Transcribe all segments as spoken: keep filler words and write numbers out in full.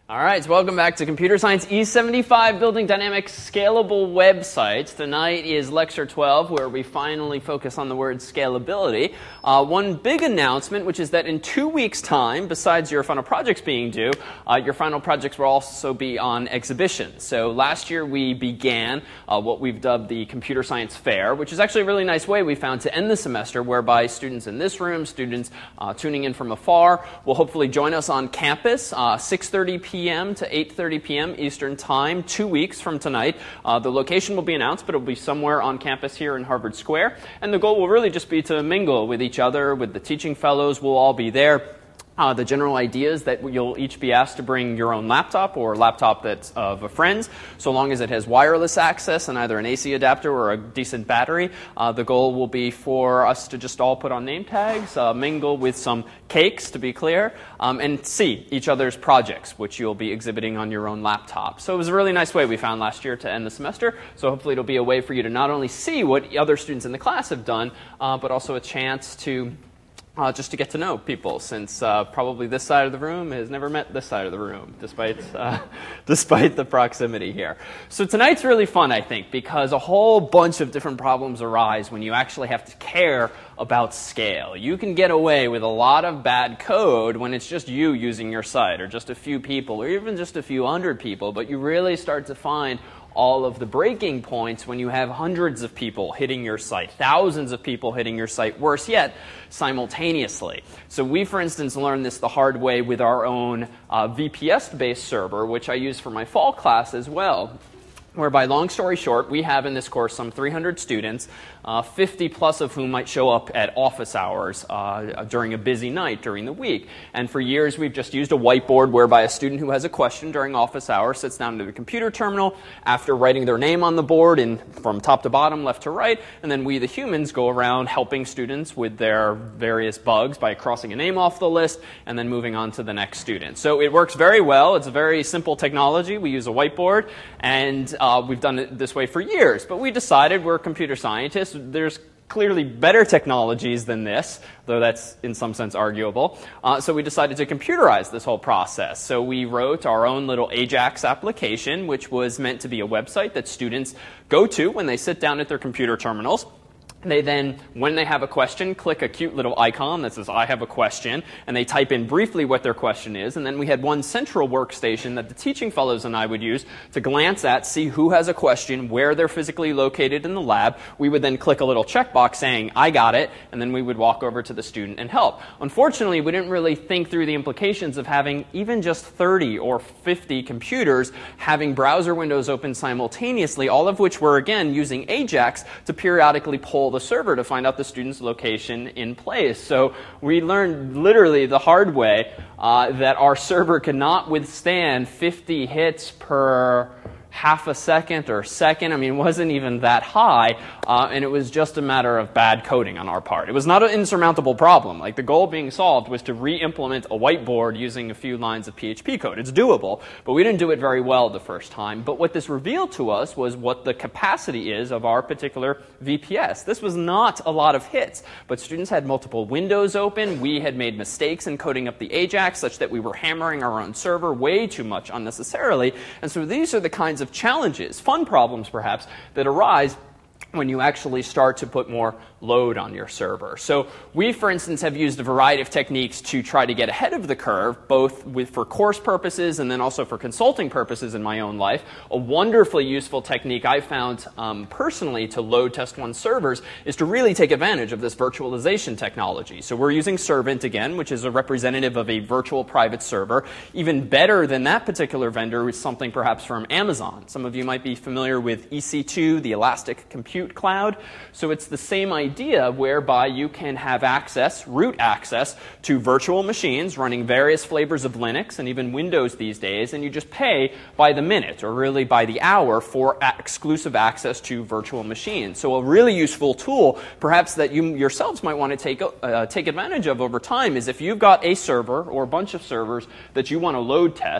All right, so welcome back to Computer Science E seventy-five, Building Dynamic Scalable Websites. Tonight is Lecture twelve, where we finally focus on the word scalability. Uh, one big announcement, which is that in two weeks' time, besides your final projects being due, uh, your final projects will also be on exhibition. So last year we began uh, what we've dubbed the Computer Science Fair, which is actually a really nice way we found to end the semester, whereby students in this room, students uh, tuning in from afar, will hopefully join us on campus, uh, six thirty p m to eight thirty p m Eastern Time, two weeks from tonight. Uh, the location will be announced, but it will be somewhere on campus here in Harvard Square. And the goal will really just be to mingle with each other, with the teaching fellows. We'll all be there. Uh, the general idea is that you'll each be asked to bring your own laptop or a laptop that's of a friend's, so long as it has wireless access and either an A C adapter or a decent battery. Uh, the goal will be for us to just all put on name tags, uh, mingle with some cakes, to be clear, um, and see each other's projects, which you'll be exhibiting on your own laptop. So it was a really nice way we found last year to end the semester. So hopefully it'll be a way for you to not only see what other students in the class have done, uh, but also a chance to Uh, just to get to know people, since uh, probably this side of the room has never met this side of the room, despite uh, despite the proximity here. So tonight's really fun, I think, because a whole bunch of different problems arise when you actually have to care about scale. You can get away with a lot of bad code when it's just you using your site, or just a few people, or even just a few hundred people, but you really start to find all of the breaking points when you have hundreds of people hitting your site, thousands of people hitting your site, worse yet, simultaneously. So we, for instance, learned this the hard way with our own uh, V P S-based server, which I use for my fall class as well, whereby, long story short, we have in this course some three hundred students, uh, fifty plus of whom might show up at office hours uh, during a busy night during the week. And for years, we've just used a whiteboard whereby a student who has a question during office hours sits down to the computer terminal after writing their name on the board in, from top to bottom, left to right, and then we, the humans, go around helping students with their various bugs by crossing a name off the list and then moving on to the next student. So it works very well. It's a very simple technology. We use a whiteboard, and uh, Uh, we've done it this way for years, but we decided we're computer scientists. There's clearly better technologies than this, though that's in some sense arguable. Uh, so we decided to computerize this whole process. So we wrote our own little Ajax application, which was meant to be a website that students go to when they sit down at their computer terminals. They then, when they have a question, click a cute little icon that says, I have a question, and they type in briefly what their question is. And then we had one central workstation that the teaching fellows and I would use to glance at, see who has a question, where they're physically located in the lab. We would then click a little checkbox saying, I got it, and then we would walk over to the student and help. Unfortunately, we didn't really think through the implications of having even just thirty or fifty computers having browser windows open simultaneously, all of which were, again, using Ajax to periodically pull the server to find out the student's location in place. So we learned literally the hard way uh, that our server could not withstand fifty hits per half a second or second. I mean, it wasn't even that high, uh, and it was just a matter of bad coding on our part. It was not an insurmountable problem. Like, the goal being solved was to re-implement a whiteboard using a few lines of P H P code. It's doable, but we didn't do it very well the first time. But what this revealed to us was what the capacity is of our particular V P S. This was not a lot of hits, but students had multiple windows open. We had made mistakes in coding up the Ajax such that we were hammering our own server way too much unnecessarily. And so these are the kinds of challenges, fun problems perhaps, that arise when you actually start to put more load on your server. So we, for instance, have used a variety of techniques to try to get ahead of the curve, both with, for course purposes and then also for consulting purposes in my own life. A wonderfully useful technique I found um, personally to load Test one servers is to really take advantage of this virtualization technology. So we're using Servant again, which is a representative of a virtual private server. Even better than that particular vendor is something perhaps from Amazon. Some of you might be familiar with E C two, the Elastic Compute Cloud. So it's the same idea idea whereby you can have access, root access, to virtual machines running various flavors of Linux and even Windows these days, and you just pay by the minute, or really by the hour, for exclusive access to virtual machines. So a really useful tool, perhaps that you yourselves might want to take, uh, take advantage of over time, is if you've got a server or a bunch of servers that you want to load test,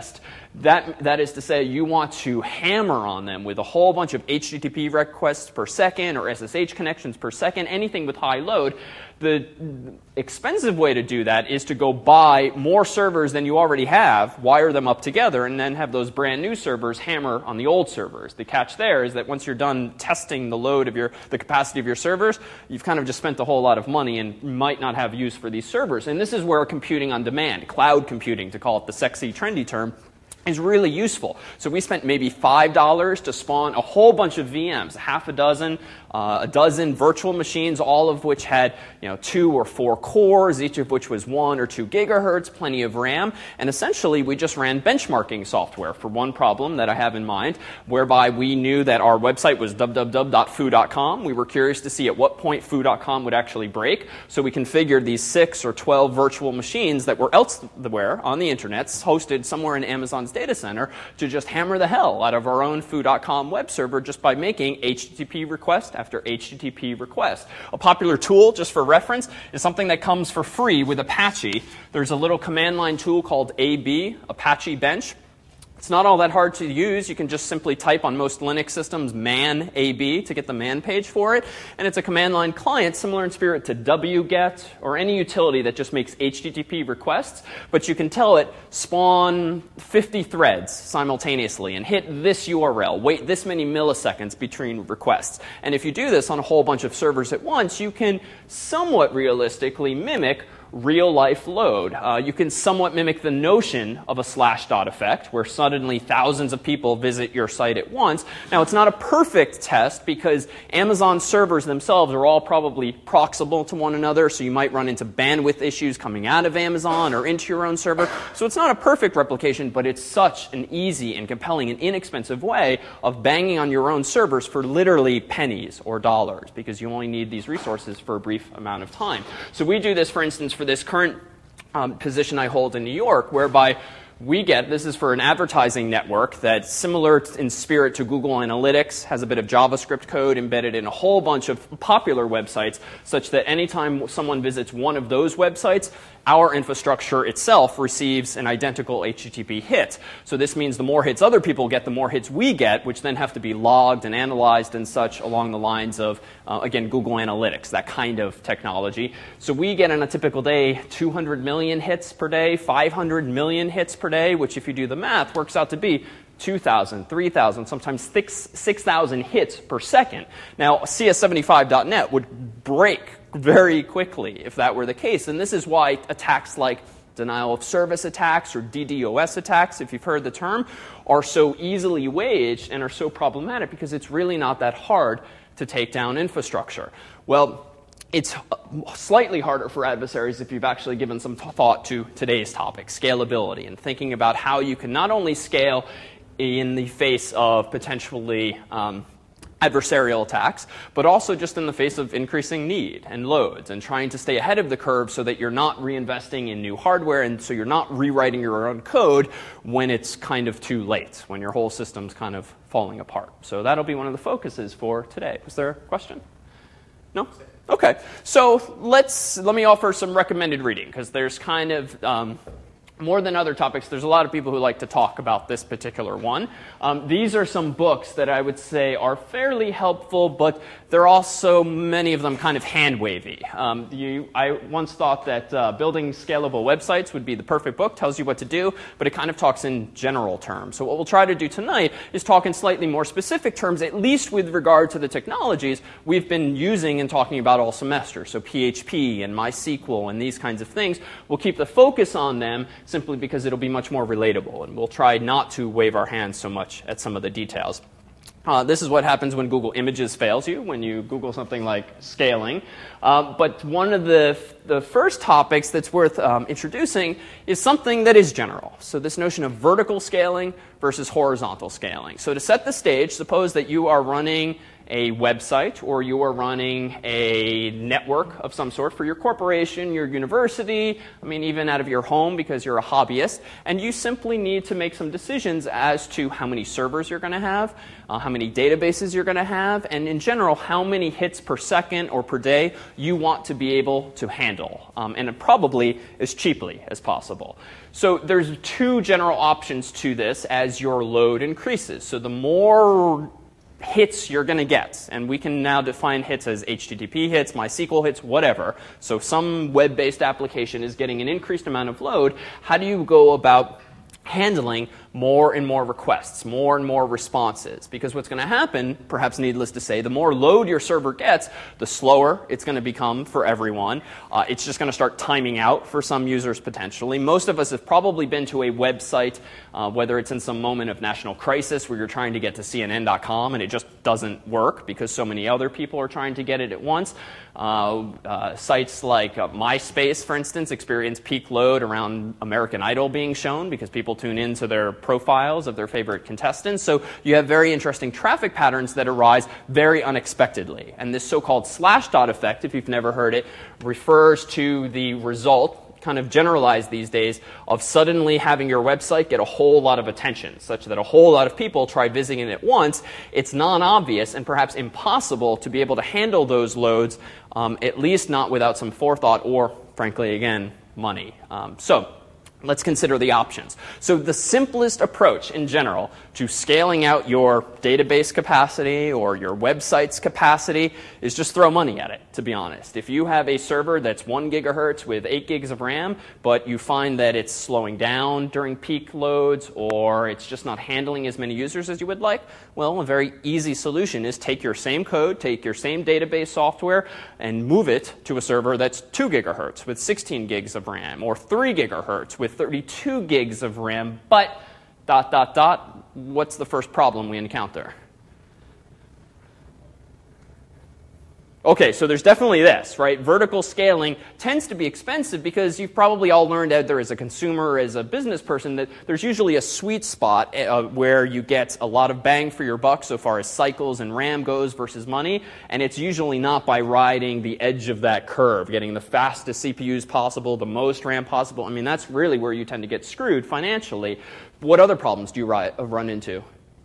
That, that is to say, you want to hammer on them with a whole bunch of H T T P requests per second or S S H connections per second, anything with high load. The expensive way to do that is to go buy more servers than you already have, wire them up together, and then have those brand new servers hammer on the old servers. The catch there is that once you're done testing the load of your, the capacity of your servers, you've kind of just spent a whole lot of money and might not have use for these servers. And this is where computing on demand, cloud computing, to call it the sexy, trendy term, is really useful. So we spent maybe five dollars to spawn a whole bunch of V Ms, half a dozen, uh, a dozen virtual machines, all of which had, you know, two or four cores, each of which was one or two gigahertz, plenty of RAM. And essentially, we just ran benchmarking software for one problem that I have in mind, whereby we knew that our website was w w w dot foo dot com. We were curious to see at what point foo dot com would actually break. So we configured these six or twelve virtual machines that were elsewhere on the internet, hosted somewhere in Amazon's data center, to just hammer the hell out of our own foo dot com web server just by making H T T P request after H T T P request. A popular tool, just for reference, is something that comes for free with Apache. There's a little command line tool called A B, Apache Bench. It's not all that hard to use. You can just simply type on most Linux systems man A B to get the man page for it. And it's a command line client similar in spirit to wget or any utility that just makes H T T P requests. But you can tell it spawn fifty threads simultaneously and hit this U R L, wait this many milliseconds between requests. And if you do this on a whole bunch of servers at once, you can somewhat realistically mimic real-life load. Uh, you can somewhat mimic the notion of a slash dot effect, where suddenly thousands of people visit your site at once. Now, it's not a perfect test because Amazon servers themselves are all probably proximal to one another, so you might run into bandwidth issues coming out of Amazon or into your own server. So it's not a perfect replication, but it's such an easy and compelling and inexpensive way of banging on your own servers for literally pennies or dollars, because you only need these resources for a brief amount of time. So we do this, for instance, for this current um, position I hold in New York, whereby we get, this is for an advertising network that's similar in spirit to Google Analytics, has a bit of JavaScript code embedded in a whole bunch of popular websites, such that anytime someone visits one of those websites, our infrastructure itself receives an identical H T T P hit. So this means the more hits other people get, the more hits we get, which then have to be logged and analyzed and such along the lines of, uh, again, Google Analytics, that kind of technology. So we get on a typical day two hundred million hits per day, five hundred million hits per day, which if you do the math works out to be two thousand, three thousand, sometimes six thousand hits per second. Now, C S seventy-five dot net would break very quickly if that were the case. And this is why attacks like denial of service attacks or DDoS attacks, if you've heard the term, are so easily waged and are so problematic, because it's really not that hard to take down infrastructure. Well, it's slightly harder for adversaries if you've actually given some thought to today's topic, scalability, and thinking about how you can not only scale in the face of potentially um, adversarial attacks, but also just in the face of increasing need and loads, and trying to stay ahead of the curve so that you're not reinvesting in new hardware, and so you're not rewriting your own code when it's kind of too late, when your whole system's kind of falling apart. So that'll be one of the focuses for today. Was there a question? No? Okay. So let's, let me offer some recommended reading, because there's kind of um, more than other topics, there's a lot of people who like to talk about this particular one. Um, these are some books that I would say are fairly helpful, but they're also, many of them, kind of hand-wavy. Um, you, I once thought that uh, Building Scalable Websites would be the perfect book, tells you what to do, but it kind of talks in general terms. So what we'll try to do tonight is talk in slightly more specific terms, at least with regard to the technologies we've been using and talking about all semester. So P H P and MySQL and these kinds of things. We'll keep the focus on them simply because it'll be much more relatable, and we'll try not to wave our hands so much at some of the details. Uh, this is what happens when Google Images fails you, when you Google something like scaling. Uh, but one of the, the first topics that's worth um, introducing is something that is general. So this notion of vertical scaling versus horizontal scaling. So to set the stage, suppose that you are running a website or you are running a network of some sort for your corporation, your university, I mean, even out of your home because you're a hobbyist, and you simply need to make some decisions as to how many servers you're going to have, uh, how many databases you're going to have, and in general, how many hits per second or per day you want to be able to handle, um, and probably as cheaply as possible. So there's two general options to this as your load increases. So the more hits you're going to get, and we can now define hits as H T T P hits, MySQL hits, whatever. So some web-based application is getting an increased amount of load. How do you go about handling more and more requests, more and more responses? Because what's going to happen, perhaps needless to say, the more load your server gets, the slower it's going to become for everyone. Uh, it's just going to start timing out for some users potentially. Most of us have probably been to a website, uh, whether it's in some moment of national crisis where you're trying to get to C N N dot com and it just doesn't work because so many other people are trying to get it at once. Uh, uh, sites like uh, MySpace, for instance, experience peak load around American Idol being shown because people tune into their profiles of their favorite contestants. So you have very interesting traffic patterns that arise very unexpectedly. And this so-called slash dot effect, if you've never heard it, refers to the result, kind of generalized these days, of suddenly having your website get a whole lot of attention, such that a whole lot of people try visiting it at once. It's non-obvious and perhaps impossible to be able to handle those loads, um, at least not without some forethought or, frankly, again, money. Um, so let's consider the options. So the simplest approach in general to scaling out your database capacity or your website's capacity is just throw money at it, to be honest. If you have a server that's one gigahertz with eight gigs of RAM, but you find that it's slowing down during peak loads or it's just not handling as many users as you would like, well, a very easy solution is take your same code, take your same database software, and move it to a server that's two gigahertz with sixteen gigs of RAM or three gigahertz with thirty-two gigs of RAM, but dot, dot, dot, what's the first problem we encounter? Okay, so there's definitely this, right? Vertical scaling tends to be expensive because you've probably all learned either as a consumer or as a business person that there's usually a sweet spot uh, where you get a lot of bang for your buck so far as cycles and RAM goes versus money, and it's usually not by riding the edge of that curve, getting the fastest C P Us possible, the most RAM possible. I mean, that's really where you tend to get screwed financially. What other problems do you ri- run into?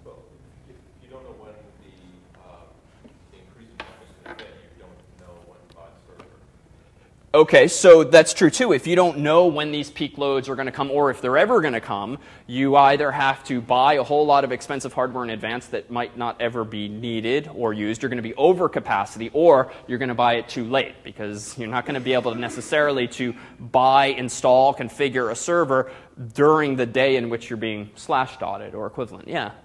Okay, so that's true too. If you don't know when these peak loads are going to come or if they're ever going to come, you either have to buy a whole lot of expensive hardware in advance that might not ever be needed or used. You're going to be over capacity, or you're going to buy it too late because you're not going to be able to necessarily to buy, install, configure a server during the day in which you're being slash dotted or equivalent. Yeah.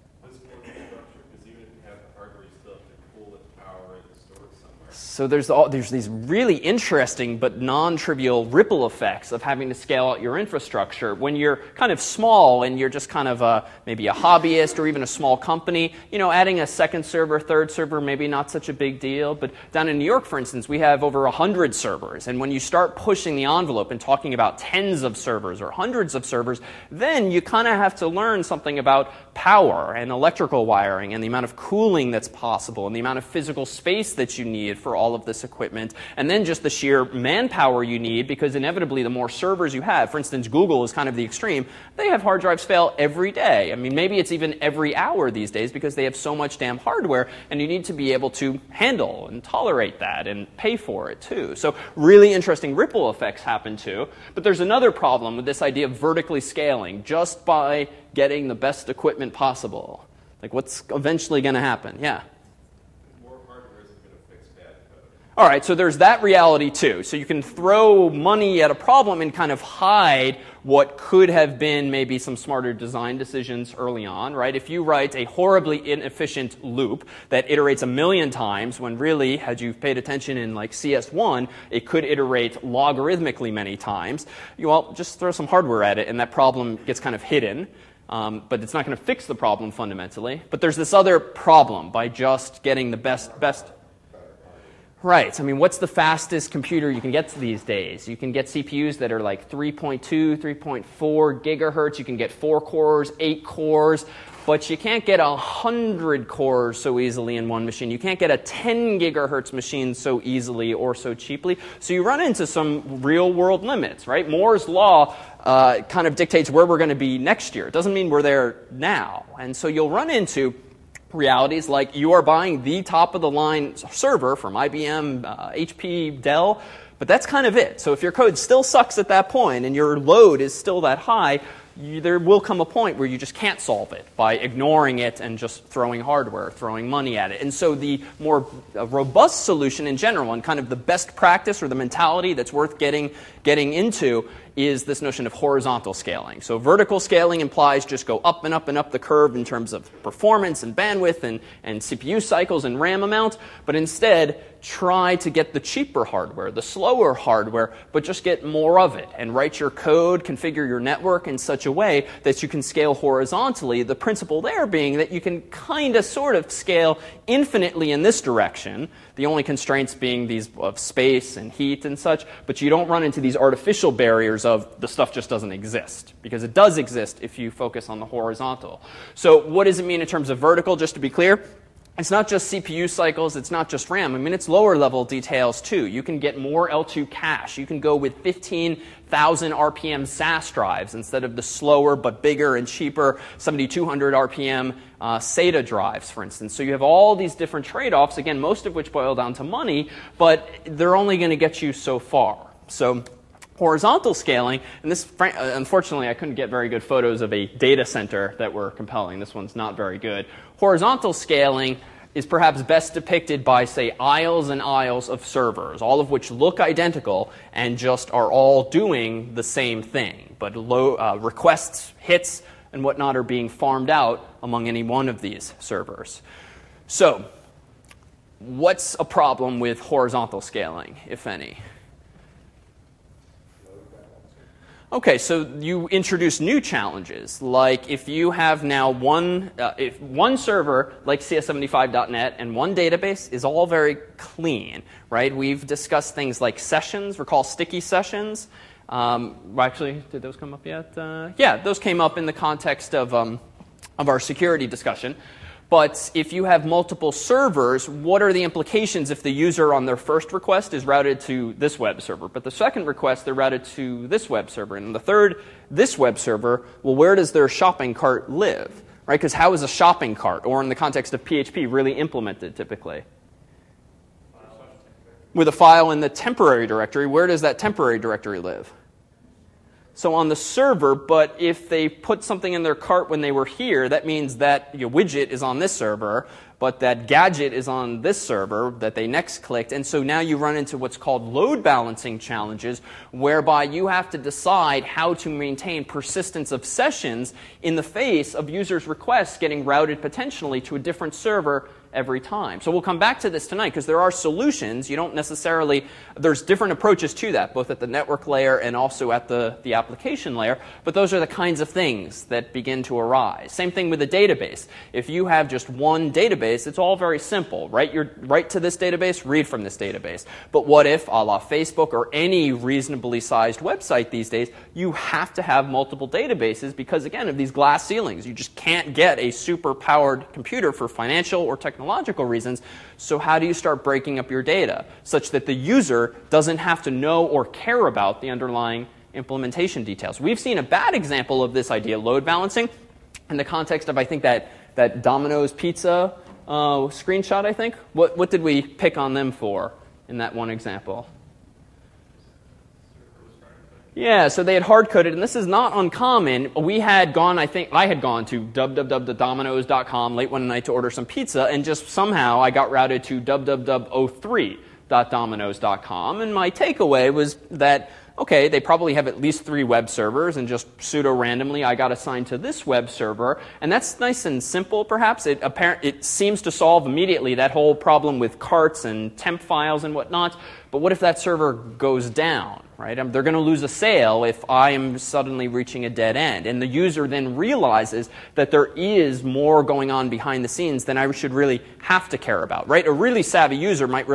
So there's, all, there's these really interesting but non-trivial ripple effects of having to scale out your infrastructure. When you're kind of small and you're just kind of a, maybe a hobbyist or even a small company, you know, adding a second server, third server, maybe not such a big deal. But down in New York, for instance, we have over one hundred servers. And when you start pushing the envelope and talking about tens of servers or hundreds of servers, then you kind of have to learn something about power and electrical wiring and the amount of cooling that's possible and the amount of physical space that you need for all of this equipment, and then just the sheer manpower you need, because inevitably the more servers you have, for instance, Google is kind of the extreme, they have hard drives fail every day. I mean, maybe it's even every hour these days because they have so much damn hardware, and you need to be able to handle and tolerate that and pay for it too. So really interesting ripple effects happen too. But there's another problem with this idea of vertically scaling just by getting the best equipment possible. Like, what's eventually going to happen? Yeah? All right, so there's that reality too. So you can throw money at a problem and kind of hide what could have been maybe some smarter design decisions early on, right? If you write a horribly inefficient loop that iterates a million times when really, had you paid attention in like C S one, it could iterate logarithmically many times, you, well, just throw some hardware at it and that problem gets kind of hidden. Um, but it's not going to fix the problem fundamentally. But there's this other problem by just getting the best best... Right. I mean, what's the fastest computer you can get to these days? You can get C P Us that are like three point two, three point four gigahertz. You can get four cores, eight cores. But you can't get one hundred cores so easily in one machine. You can't get a ten gigahertz machine so easily or so cheaply. So you run into some real-world limits, right? Moore's law uh, kind of dictates where we're going to be next year. It doesn't mean we're there now. And so you'll run into realities like you are buying the top-of-the-line server from I B M, uh, H P, Dell, but that's kind of it. So if your code still sucks at that point and your load is still that high, you, there will come a point where you just can't solve it by ignoring it and just throwing hardware, throwing money at it. And so the more uh, robust solution in general and kind of the best practice or the mentality that's worth getting, getting into is this notion of horizontal scaling. So vertical scaling implies just go up and up and up the curve in terms of performance and bandwidth and, and C P U cycles and RAM amount, but instead try to get the cheaper hardware, the slower hardware, but just get more of it and write your code, configure your network in such a way that you can scale horizontally. The principle there being that you can kind of sort of scale infinitely in this direction, the only constraints being these of space and heat and such, but you don't run into these artificial barriers of the stuff just doesn't exist, because it does exist if you focus on the horizontal. So what does it mean in terms of vertical, just to be clear? It's not just C P U cycles, it's not just RAM. I mean, it's lower level details too. You can get more L two cache. You can go with fifteen thousand R P M S A S drives instead of the slower but bigger and cheaper seventy-two hundred R P M uh, SATA drives, for instance. So you have all these different trade-offs, again, most of which boil down to money, but they're only going to get you so far. So horizontal scaling, and this, unfortunately, I couldn't get very good photos of a data center that were compelling. This one's not very good. Horizontal scaling is perhaps best depicted by, say, aisles and aisles of servers, all of which look identical and just are all doing the same thing. But low, uh, requests, hits, and whatnot are being farmed out among any one of these servers. So, what's a problem with horizontal scaling, if any? Okay, so you introduce new challenges, like if you have now one, uh, if one server like C S seventy-five dot net and one database is all very clean, right? We've discussed things like sessions, recall sticky sessions. Um, well, actually, did those come up yet? Uh, yeah, those came up in the context of, um, of our security discussion. But if you have multiple servers, what are the implications if the user on their first request is routed to this web server, but the second request they're routed to this web server, and the third, this web server? Well, where does their shopping cart live, right? Because how is a shopping cart, or in the context of P H P, really implemented typically? With a file in the temporary directory, where does that temporary directory live? So on the server, but if they put something in their cart when they were here, that means that your widget is on this server, but that gadget is on this server that they next clicked. And so now you run into what's called load balancing challenges, whereby you have to decide how to maintain persistence of sessions in the face of users' requests getting routed potentially to a different server every time. So we'll come back to this tonight because there are solutions. You don't necessarily, there's different approaches to that, both at the network layer and also at the, the application layer, but those are the kinds of things that begin to arise. Same thing with a database. If you have just one database, it's all very simple. Write, your, write to this database, read from this database. But what if, a la Facebook or any reasonably sized website these days, you have to have multiple databases because, again, of these glass ceilings. You just can't get a super powered computer for financial or technological logical reasons. So how do you start breaking up your data such that the user doesn't have to know or care about the underlying implementation details? We've seen a bad example of this idea, load balancing, in the context of, I think, that, that Domino's Pizza uh, screenshot, I think. What, what did we pick on them for in that one example? Yeah, so they had hard-coded, and this is not uncommon. We had gone, I think, I had gone to w w w dot dominoes dot com late one night to order some pizza, and just somehow I got routed to w w w dot oh three dot dominoes dot com, and my takeaway was that, okay, they probably have at least three web servers, and just pseudo-randomly I got assigned to this web server, and that's nice and simple, perhaps. It, apparent, it seems to solve immediately that whole problem with carts and temp files and whatnot, but what if that server goes down? Right? They're going to lose a sale if I am suddenly reaching a dead end. And the user then realizes that there is more going on behind the scenes than I should really have to care about. Right? A really savvy user might realize,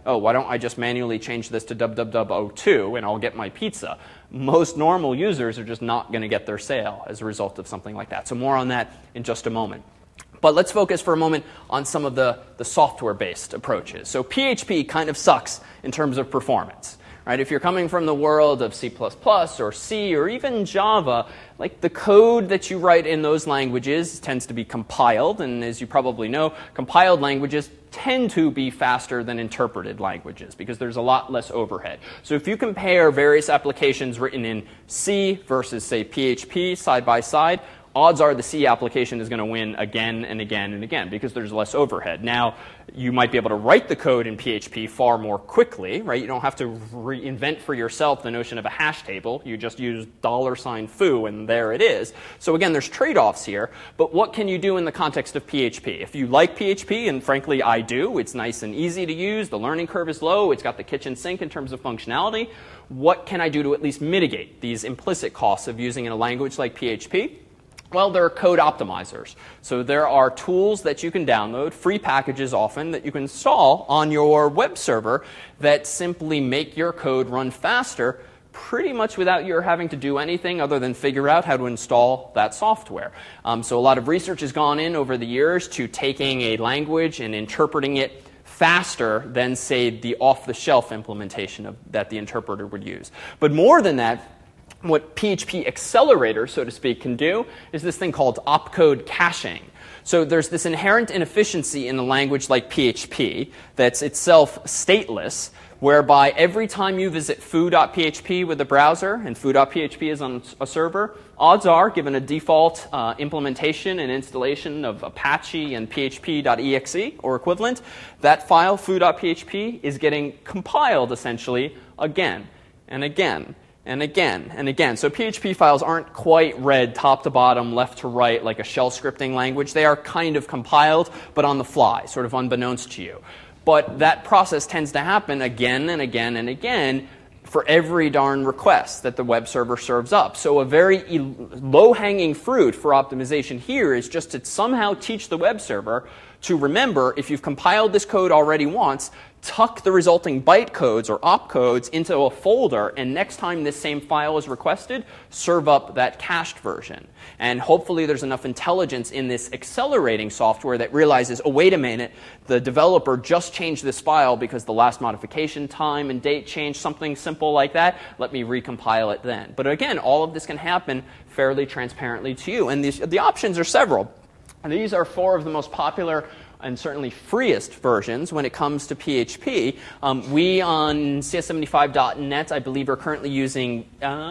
oh, why don't I just manually change this to W W W zero two and I'll get my pizza? Most normal users are just not going to get their sale as a result of something like that. So more on that in just a moment. But let's focus for a moment on some of the, the software-based approaches. So P H P kind of sucks in terms of performance. Right? If you're coming from the world of C plus plus or C or even Java, like the code that you write in those languages tends to be compiled. And as you probably know, compiled languages tend to be faster than interpreted languages because there's a lot less overhead. So if you compare various applications written in C versus, say, P H P side by side, odds are the C application is going to win again and again and again because there's less overhead. Now, you might be able to write the code in P H P far more quickly, right? You don't have to reinvent for yourself the notion of a hash table. You just use dollar sign foo, and there it is. So again, there's trade-offs here. But what can you do in the context of P H P? If you like P H P, and frankly I do, it's nice and easy to use. The learning curve is low. It's got the kitchen sink in terms of functionality. What can I do to at least mitigate these implicit costs of using in a language like P H P? Well, there are code optimizers. So there are tools that you can download, free packages often, that you can install on your web server that simply make your code run faster pretty much without your having to do anything other than figure out how to install that software. Um, so a lot of research has gone in over the years to taking a language and interpreting it faster than, say, the off-the-shelf implementation of, that the interpreter would use. But more than that, what P H P Accelerator, so to speak, can do is this thing called opcode caching. So there's this inherent inefficiency in a language like P H P that's itself stateless, whereby every time you visit foo dot P H P with the browser, and foo dot P H P is on a server, odds are, given a default uh, implementation and installation of Apache and P H P dot E X E or equivalent, that file, foo dot P H P, is getting compiled essentially again and again. And again, and again. So P H P files aren't quite read top to bottom, left to right, like a shell scripting language. They are kind of compiled, but on the fly, sort of unbeknownst to you. But that process tends to happen again and again and again for every darn request that the web server serves up. So a very low-hanging fruit for optimization here is just to somehow teach the web server to remember, if you've compiled this code already once, tuck the resulting byte codes or opcodes into a folder, and next time this same file is requested, serve up that cached version. And hopefully there's enough intelligence in this accelerating software that realizes, oh, wait a minute, the developer just changed this file because the last modification time and date changed, something simple like that. Let me recompile it then. But again, all of this can happen fairly transparently to you. And these, the options are several. And these are four of the most popular and certainly freest versions when it comes to P H P. Um, we on C S seventy-five dot net, I believe, are currently using,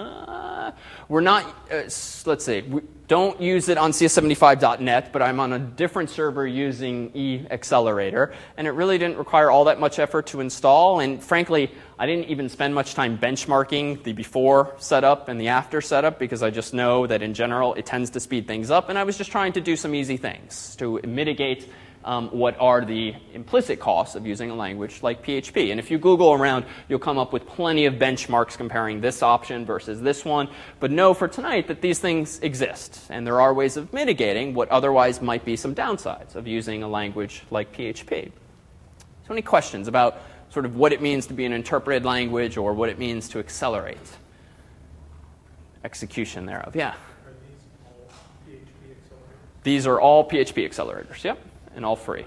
uh, we're not, uh, let's see, we don't use it on C S seventy-five dot net, but I'm on a different server using eAccelerator, and it really didn't require all that much effort to install, and frankly, I didn't even spend much time benchmarking the before setup and the after setup because I just know that in general it tends to speed things up, and I was just trying to do some easy things to mitigate Um, what are the implicit costs of using a language like P H P. And if you Google around, you'll come up with plenty of benchmarks comparing this option versus this one. But know for tonight that these things exist, and there are ways of mitigating what otherwise might be some downsides of using a language like P H P. So any questions about sort of what it means to be an interpreted language or what it means to accelerate execution thereof? Yeah? Are these all P H P accelerators? These are all P H P accelerators, yep. And all free.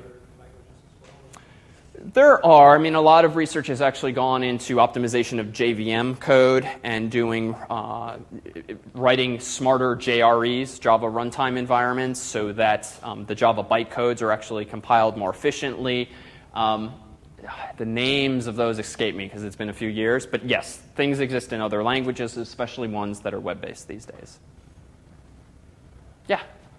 There are. I mean, a lot of research has actually gone into optimization of J V M code and doing uh, writing smarter J R Es, Java runtime environments, so that um, the Java bytecodes are actually compiled more efficiently. Um, the names of those escape me because it's been a few years. But yes, things exist in other languages, especially ones that are web-based these days. Yeah?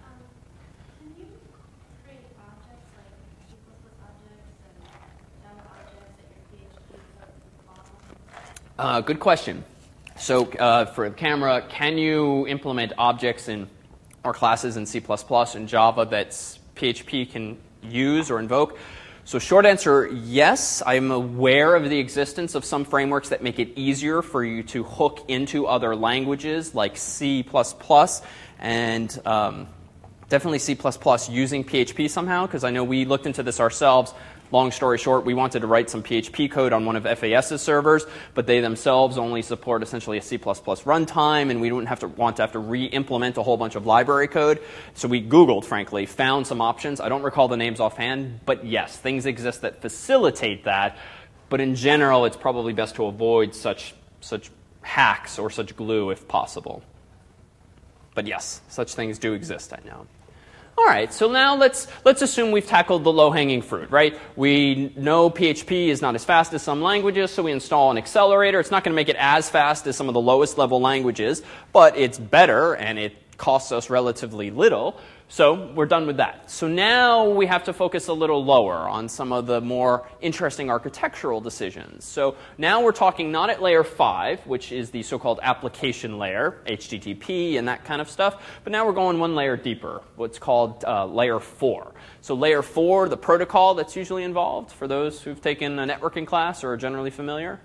Uh, good question. So uh, for the camera, can you implement objects in or classes in C plus plus and Java that P H P can use or invoke? So short answer, yes. I'm aware of the existence of some frameworks that make it easier for you to hook into other languages like C plus plus and um, Definitely C plus plus using P H P somehow, because I know we looked into this ourselves. Long story short, we wanted to write some P H P code on one of FAS's servers, but they themselves only support essentially a C plus plus runtime, and we wouldn't have to want to have to re-implement a whole bunch of library code. So we Googled, frankly, found some options. I don't recall the names offhand, but yes, things exist that facilitate that. But in general, it's probably best to avoid such such hacks or such glue if possible. But yes, such things do exist, I know. All right, so now let's let's assume we've tackled the low-hanging fruit, right? We know P H P is not as fast as some languages, so we install an accelerator. It's not going to make it as fast as some of the lowest level languages, but it's better and it costs us relatively little. So we're done with that. So now we have to focus a little lower on some of the more interesting architectural decisions. So now we're talking not at layer five, which is the so-called application layer, H T T P and that kind of stuff, but now we're going one layer deeper, what's called uh, layer four. So layer four, the protocol that's usually involved, for those who've taken a networking class or are generally familiar.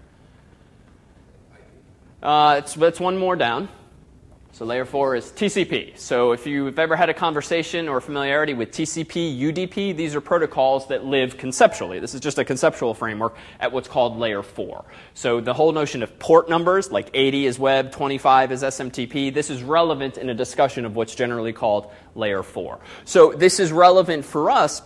Uh, it's, it's one more down. So layer four is T C P. So if you've ever had a conversation or familiarity with T C P, U D P, these are protocols that live conceptually. This is just a conceptual framework at what's called layer four. So the whole notion of port numbers, like eighty is web, twenty-five is S M T P, this is relevant in a discussion of what's generally called layer four. So this is relevant for us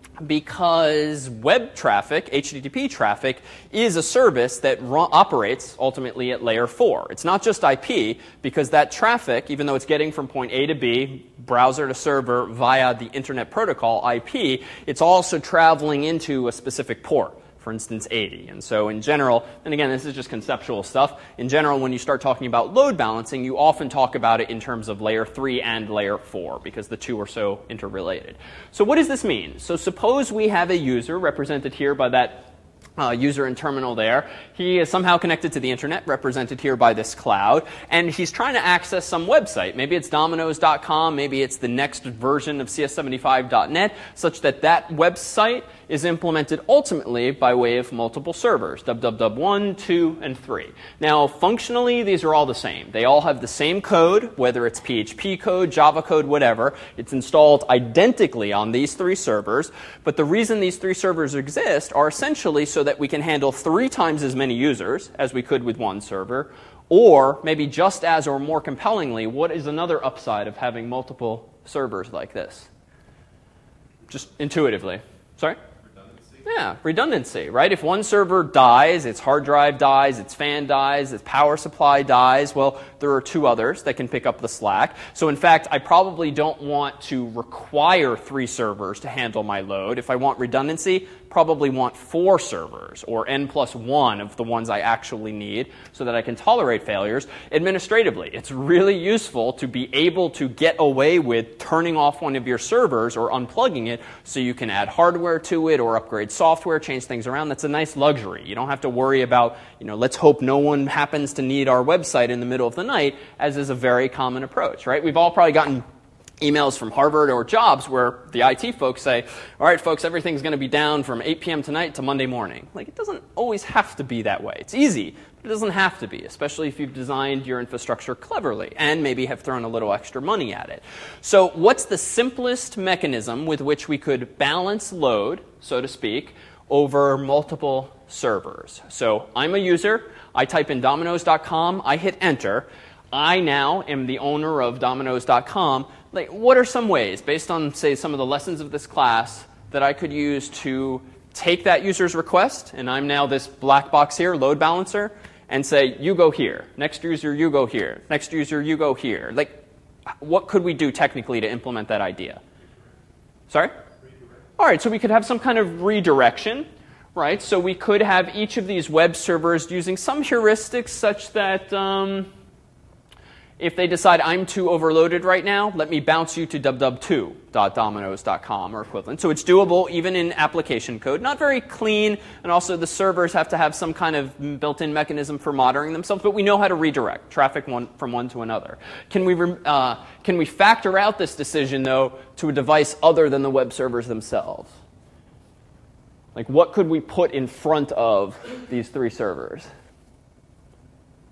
because web traffic, H T T P traffic, is a service that ru- operates ultimately at layer four. It's not just I P, because that traffic, even though it's getting from point A to B, browser to server via the Internet Protocol, I P, it's also traveling into a specific port. For instance, eighty. And so in general, and again, this is just conceptual stuff, in general, when you start talking about load balancing, you often talk about it in terms of layer three and layer four, because the two are so interrelated. So what does this mean? So suppose we have a user represented here by that Uh, user and terminal there. He is somehow connected to the internet, represented here by this cloud, and he's trying to access some website. Maybe it's Domino's dot com, maybe it's the next version of C S seventy-five dot net, such that that website is implemented ultimately by way of multiple servers, w w w one, two, and three. Now, functionally, these are all the same. They all have the same code, whether it's P H P code, Java code, whatever. It's installed identically on these three servers, but the reason these three servers exist are essentially so that we can handle three times as many users as we could with one server, or maybe just as or more compellingly, what is another upside of having multiple servers like this? Just intuitively. Sorry? Yeah, redundancy, right? If one server dies, its hard drive dies, its fan dies, its power supply dies, well, there are two others that can pick up the slack. So in fact, I probably don't want to require three servers to handle my load. If I want redundancy, probably want four servers, or n plus one of the ones I actually need, so that I can tolerate failures administratively. It's really useful to be able to get away with turning off one of your servers or unplugging it so you can add hardware to it or upgrade software, change things around. That's a nice luxury. You don't have to worry about, you know, let's hope no one happens to need our website in the middle of the night, as is a very common approach, right? We've all probably gotten emails from Harvard or Jobs where the I T folks say, all right, folks, everything's going to be down from eight p.m. tonight to Monday morning. Like, it doesn't always have to be that way. It's easy, but it doesn't have to be, especially if you've designed your infrastructure cleverly and maybe have thrown a little extra money at it. So what's the simplest mechanism with which we could balance load, so to speak, over multiple servers? So I'm a user. I type in Domino's dot com. I hit enter. I now am the owner of Domino's dot com. Like, what are some ways, based on, say, some of the lessons of this class, that I could use to take that user's request, and I'm now this black box here, load balancer, and say, you go here. Next user, you go here. Next user, you go here. Like, what could we do technically to implement that idea? Sorry? Redirect. All right, so we could have some kind of redirection, right? So we could have each of these web servers using some heuristics such that Um, if they decide I'm too overloaded right now, let me bounce you to w w w two dot domino's dot com or equivalent. So it's doable even in application code. Not very clean, and also the servers have to have some kind of built-in mechanism for monitoring themselves, but we know how to redirect traffic one, from one to another. Can we, uh, can we factor out this decision, though, to a device other than the web servers themselves? Like, what could we put in front of these three servers?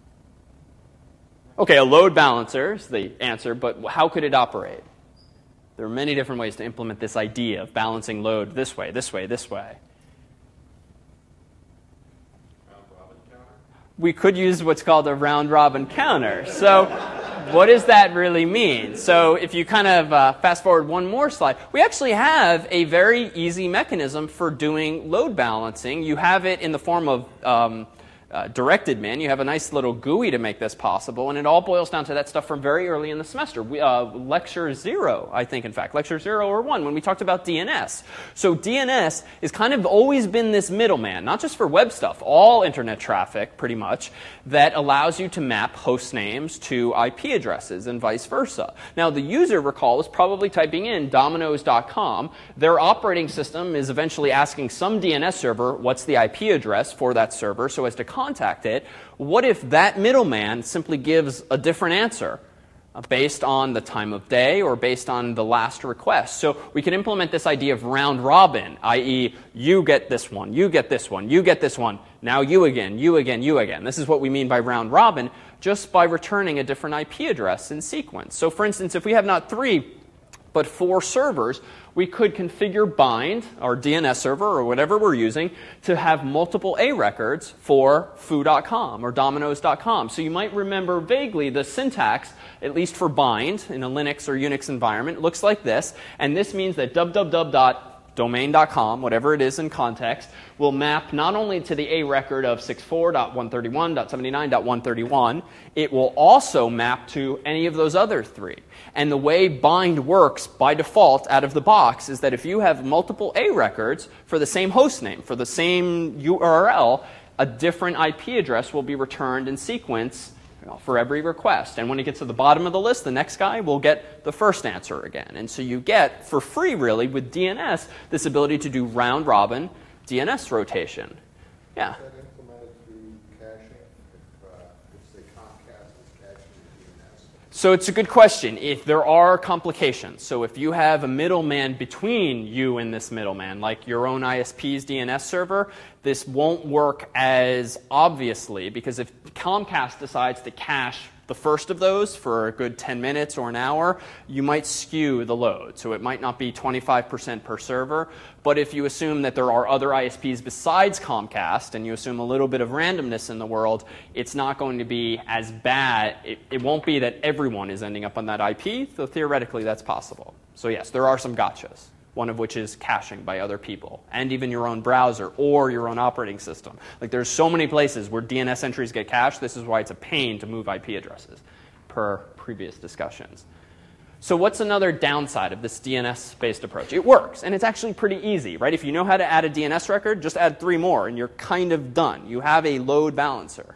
Okay, a load balancer is the answer, but how could it operate? There are many different ways to implement this idea of balancing load this way, this way, this way. We could use what's called a round-robin counter. So what does that really mean? So if you kind of uh, fast forward one more slide, we actually have a very easy mechanism for doing load balancing. You have it in the form of um, uh, directed min. You have a nice little G U I to make this possible, and it all boils down to that stuff from very early in the semester. We, uh, lecture zero, I think, in fact, lecture zero or one, when we talked about D N S. So D N S has kind of always been this middleman, not just for web stuff, all internet traffic, pretty much, that allows you to map host names to I P addresses and vice versa. Now, the user, recall, is probably typing in Domino's dot com. Their operating system is eventually asking some D N S server what's the I P address for that server so as to contact it. What if that middleman simply gives a different answer uh, based on the time of day or based on the last request? So we can implement this idea of round robin, that is you get this one, you get this one, you get this one, now you again, you again, you again. This is what we mean by round robin, just by returning a different I P address in sequence. So for instance, if we have not three but four servers, we could configure bind, our D N S server or whatever we're using, to have multiple A records for foo dot com or Domino's dot com. So you might remember vaguely the syntax, at least for bind in a Linux or Unix environment, looks like this. And this means that www dot domain dot com, whatever it is in context, will map not only to the A record of sixty-four dot one thirty-one dot seventy-nine dot one thirty-one, it will also map to any of those other three. And the way bind works by default out of the box is that if you have multiple A records for the same host name, for the same U R L, a different I P address will be returned in sequence for every request. And when it gets to the bottom of the list, the next guy will get the first answer again. And so you get, for free really, with D N S, this ability to do round-robin D N S rotation. Yeah? Is that implemented through caching? If, uh, if say Comcast is caching D N S? So it's a good question. If there are complications, so if you have a middleman between you and this middleman, like your own I S P's D N S server, this won't work as obviously, because if Comcast decides to cache the first of those for a good ten minutes or an hour, you might skew the load. So it might not be twenty-five percent per server. But if you assume that there are other I S Ps besides Comcast, and you assume a little bit of randomness in the world, it's not going to be as bad. It, it won't be that everyone is ending up on that I P, though theoretically that's possible. So yes, there are some gotchas, one of which is caching by other people, and even your own browser or your own operating system. Like there's so many places where D N S entries get cached. This is why it's a pain to move I P addresses, per previous discussions. So what's another downside of this D N S-based approach? It works, and it's actually pretty easy, right? If you know how to add a D N S record, just add three more, and you're kind of done. You have a load balancer.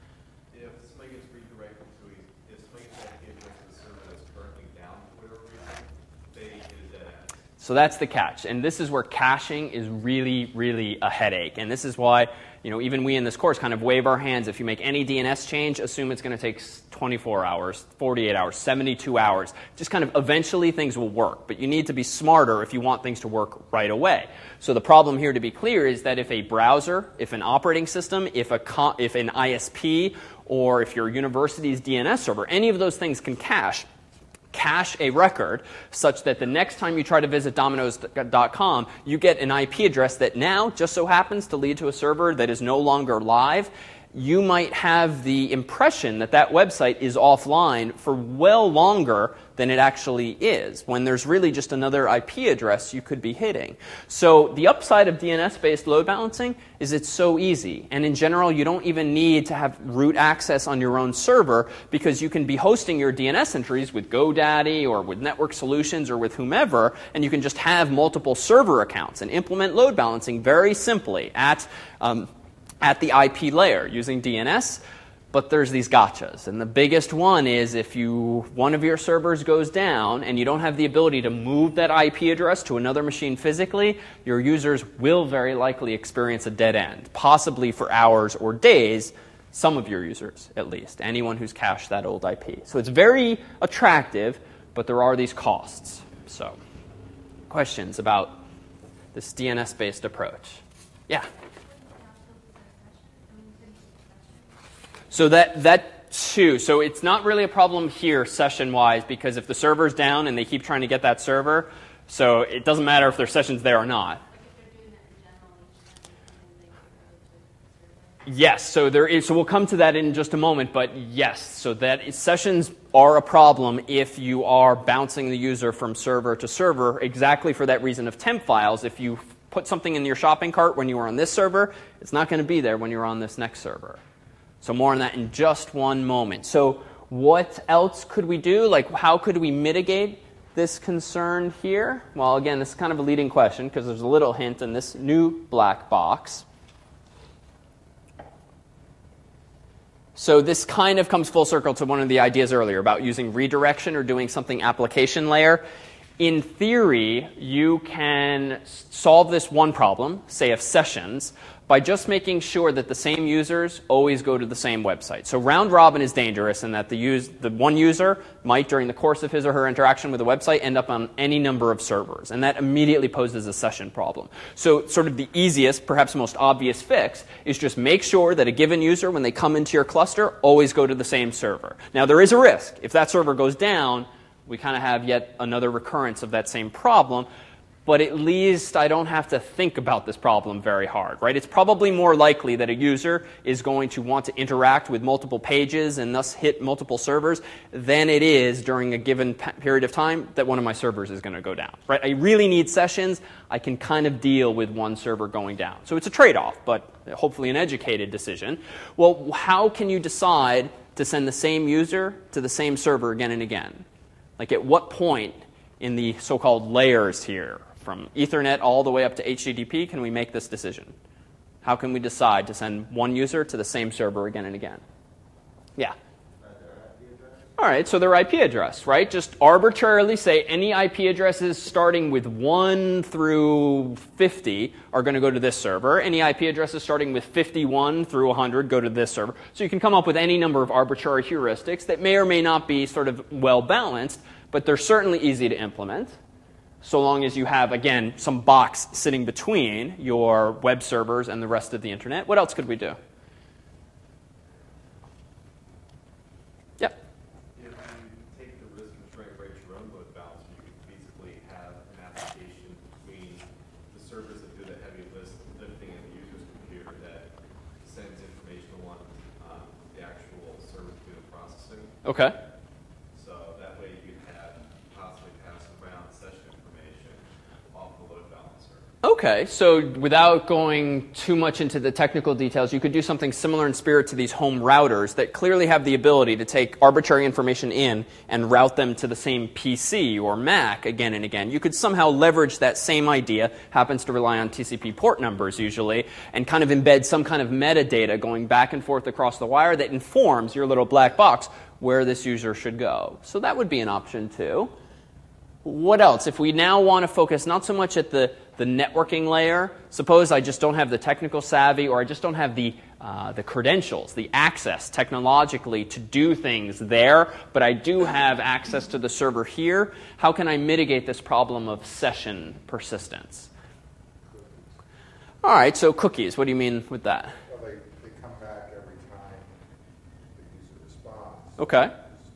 If somebody gets redirected to a, if somebody gets I P address to the server that's currently down for whatever reason, they get a dead end. So that's the catch. And this is where caching is really, really a headache. And this is why, you know, even we in this course kind of wave our hands. If you make any D N S change, assume it's going to take twenty-four hours, forty-eight hours, seventy-two hours. Just kind of eventually things will work. But you need to be smarter if you want things to work right away. So the problem here, to be clear, is that if a browser, if an operating system, if a co- if an I S P, or if your university's D N S server, any of those things can cache, cache a record such that the next time you try to visit Domino's dot com, you get an I P address that now just so happens to lead to a server that is no longer live. You might have the impression that that website is offline for well longer than it actually is, when there's really just another I P address you could be hitting. So the upside of D N S-based load balancing is it's so easy. And in general, you don't even need to have root access on your own server, because you can be hosting your D N S entries with GoDaddy or with Network Solutions or with whomever, and you can just have multiple server accounts and implement load balancing very simply at um, at the I P layer using D N S. But there's these gotchas, and the biggest one is if you one of your servers goes down and you don't have the ability to move that I P address to another machine physically, your users will very likely experience a dead end, possibly for hours or days, some of your users at least, anyone who's cached that old I P. So it's very attractive, but there are these costs. So questions about this D N S-based approach? Yeah? So that, that too. So it's not really a problem here session-wise, because if the server's down and they keep trying to get that server, so it doesn't matter if their session's there or not. Yes, so there is. So we'll come to that in just a moment. But yes, so that is, sessions are a problem if you are bouncing the user from server to server, exactly for that reason of temp files. If you put something in your shopping cart when you were on this server, it's not going to be there when you're on this next server. So more on that in just one moment. So what else could we do? Like, how could we mitigate this concern here? Well, again, this is kind of a leading question because there's a little hint in this new black box. So this kind of comes full circle to one of the ideas earlier about using redirection or doing something application layer. In theory, you can solve this one problem, say of sessions, by just making sure that the same users always go to the same website. So round robin is dangerous in that the, use, the one user might, during the course of his or her interaction with a website, end up on any number of servers. And that immediately poses a session problem. So sort of the easiest, perhaps most obvious fix is just make sure that a given user, when they come into your cluster, always go to the same server. Now, there is a risk. If that server goes down, we kind of have yet another recurrence of that same problem. But at least I don't have to think about this problem very hard, right? It's probably more likely that a user is going to want to interact with multiple pages and thus hit multiple servers than it is during a given period of time that one of my servers is going to go down, right? I really need sessions. I can kind of deal with one server going down. So it's a trade-off, but hopefully an educated decision. Well, how can you decide to send the same user to the same server again and again? Like, at what point in the so-called layers here, from Ethernet all the way up to H T T P, can we make this decision? How can we decide to send one user to the same server again and again? Yeah. All right, so their I P address, right? Just arbitrarily say any I P addresses starting with one through fifty are going to go to this server. Any I P addresses starting with fifty-one through one hundred go to this server. So you can come up with any number of arbitrary heuristics that may or may not be sort of well balanced, but they're certainly easy to implement, so long as you have, again, some box sitting between your web servers and the rest of the internet. What else could we do? Yep. If you take the risk of trying to write your own load balancer, you could feasibly have an application between the servers that do the heavy lift, lifting in the user's computer that sends information along um, the actual server to do the processing. Okay. Okay, so without going too much into the technical details, you could do something similar in spirit to these home routers that clearly have the ability to take arbitrary information in and route them to the same P C or Mac again and again. You could somehow leverage that same idea, happens to rely on T C P port numbers usually, and kind of embed some kind of metadata going back and forth across the wire that informs your little black box where this user should go. So that would be an option too. What else? If we now want to focus not so much at the the networking layer, suppose I just don't have the technical savvy or I just don't have the, uh, the credentials, the access technologically to do things there, but I do have access to the server here. How can I mitigate this problem of session persistence? All right, so cookies. What do you mean with that? Well, they, they come back every time the user responds. Okay.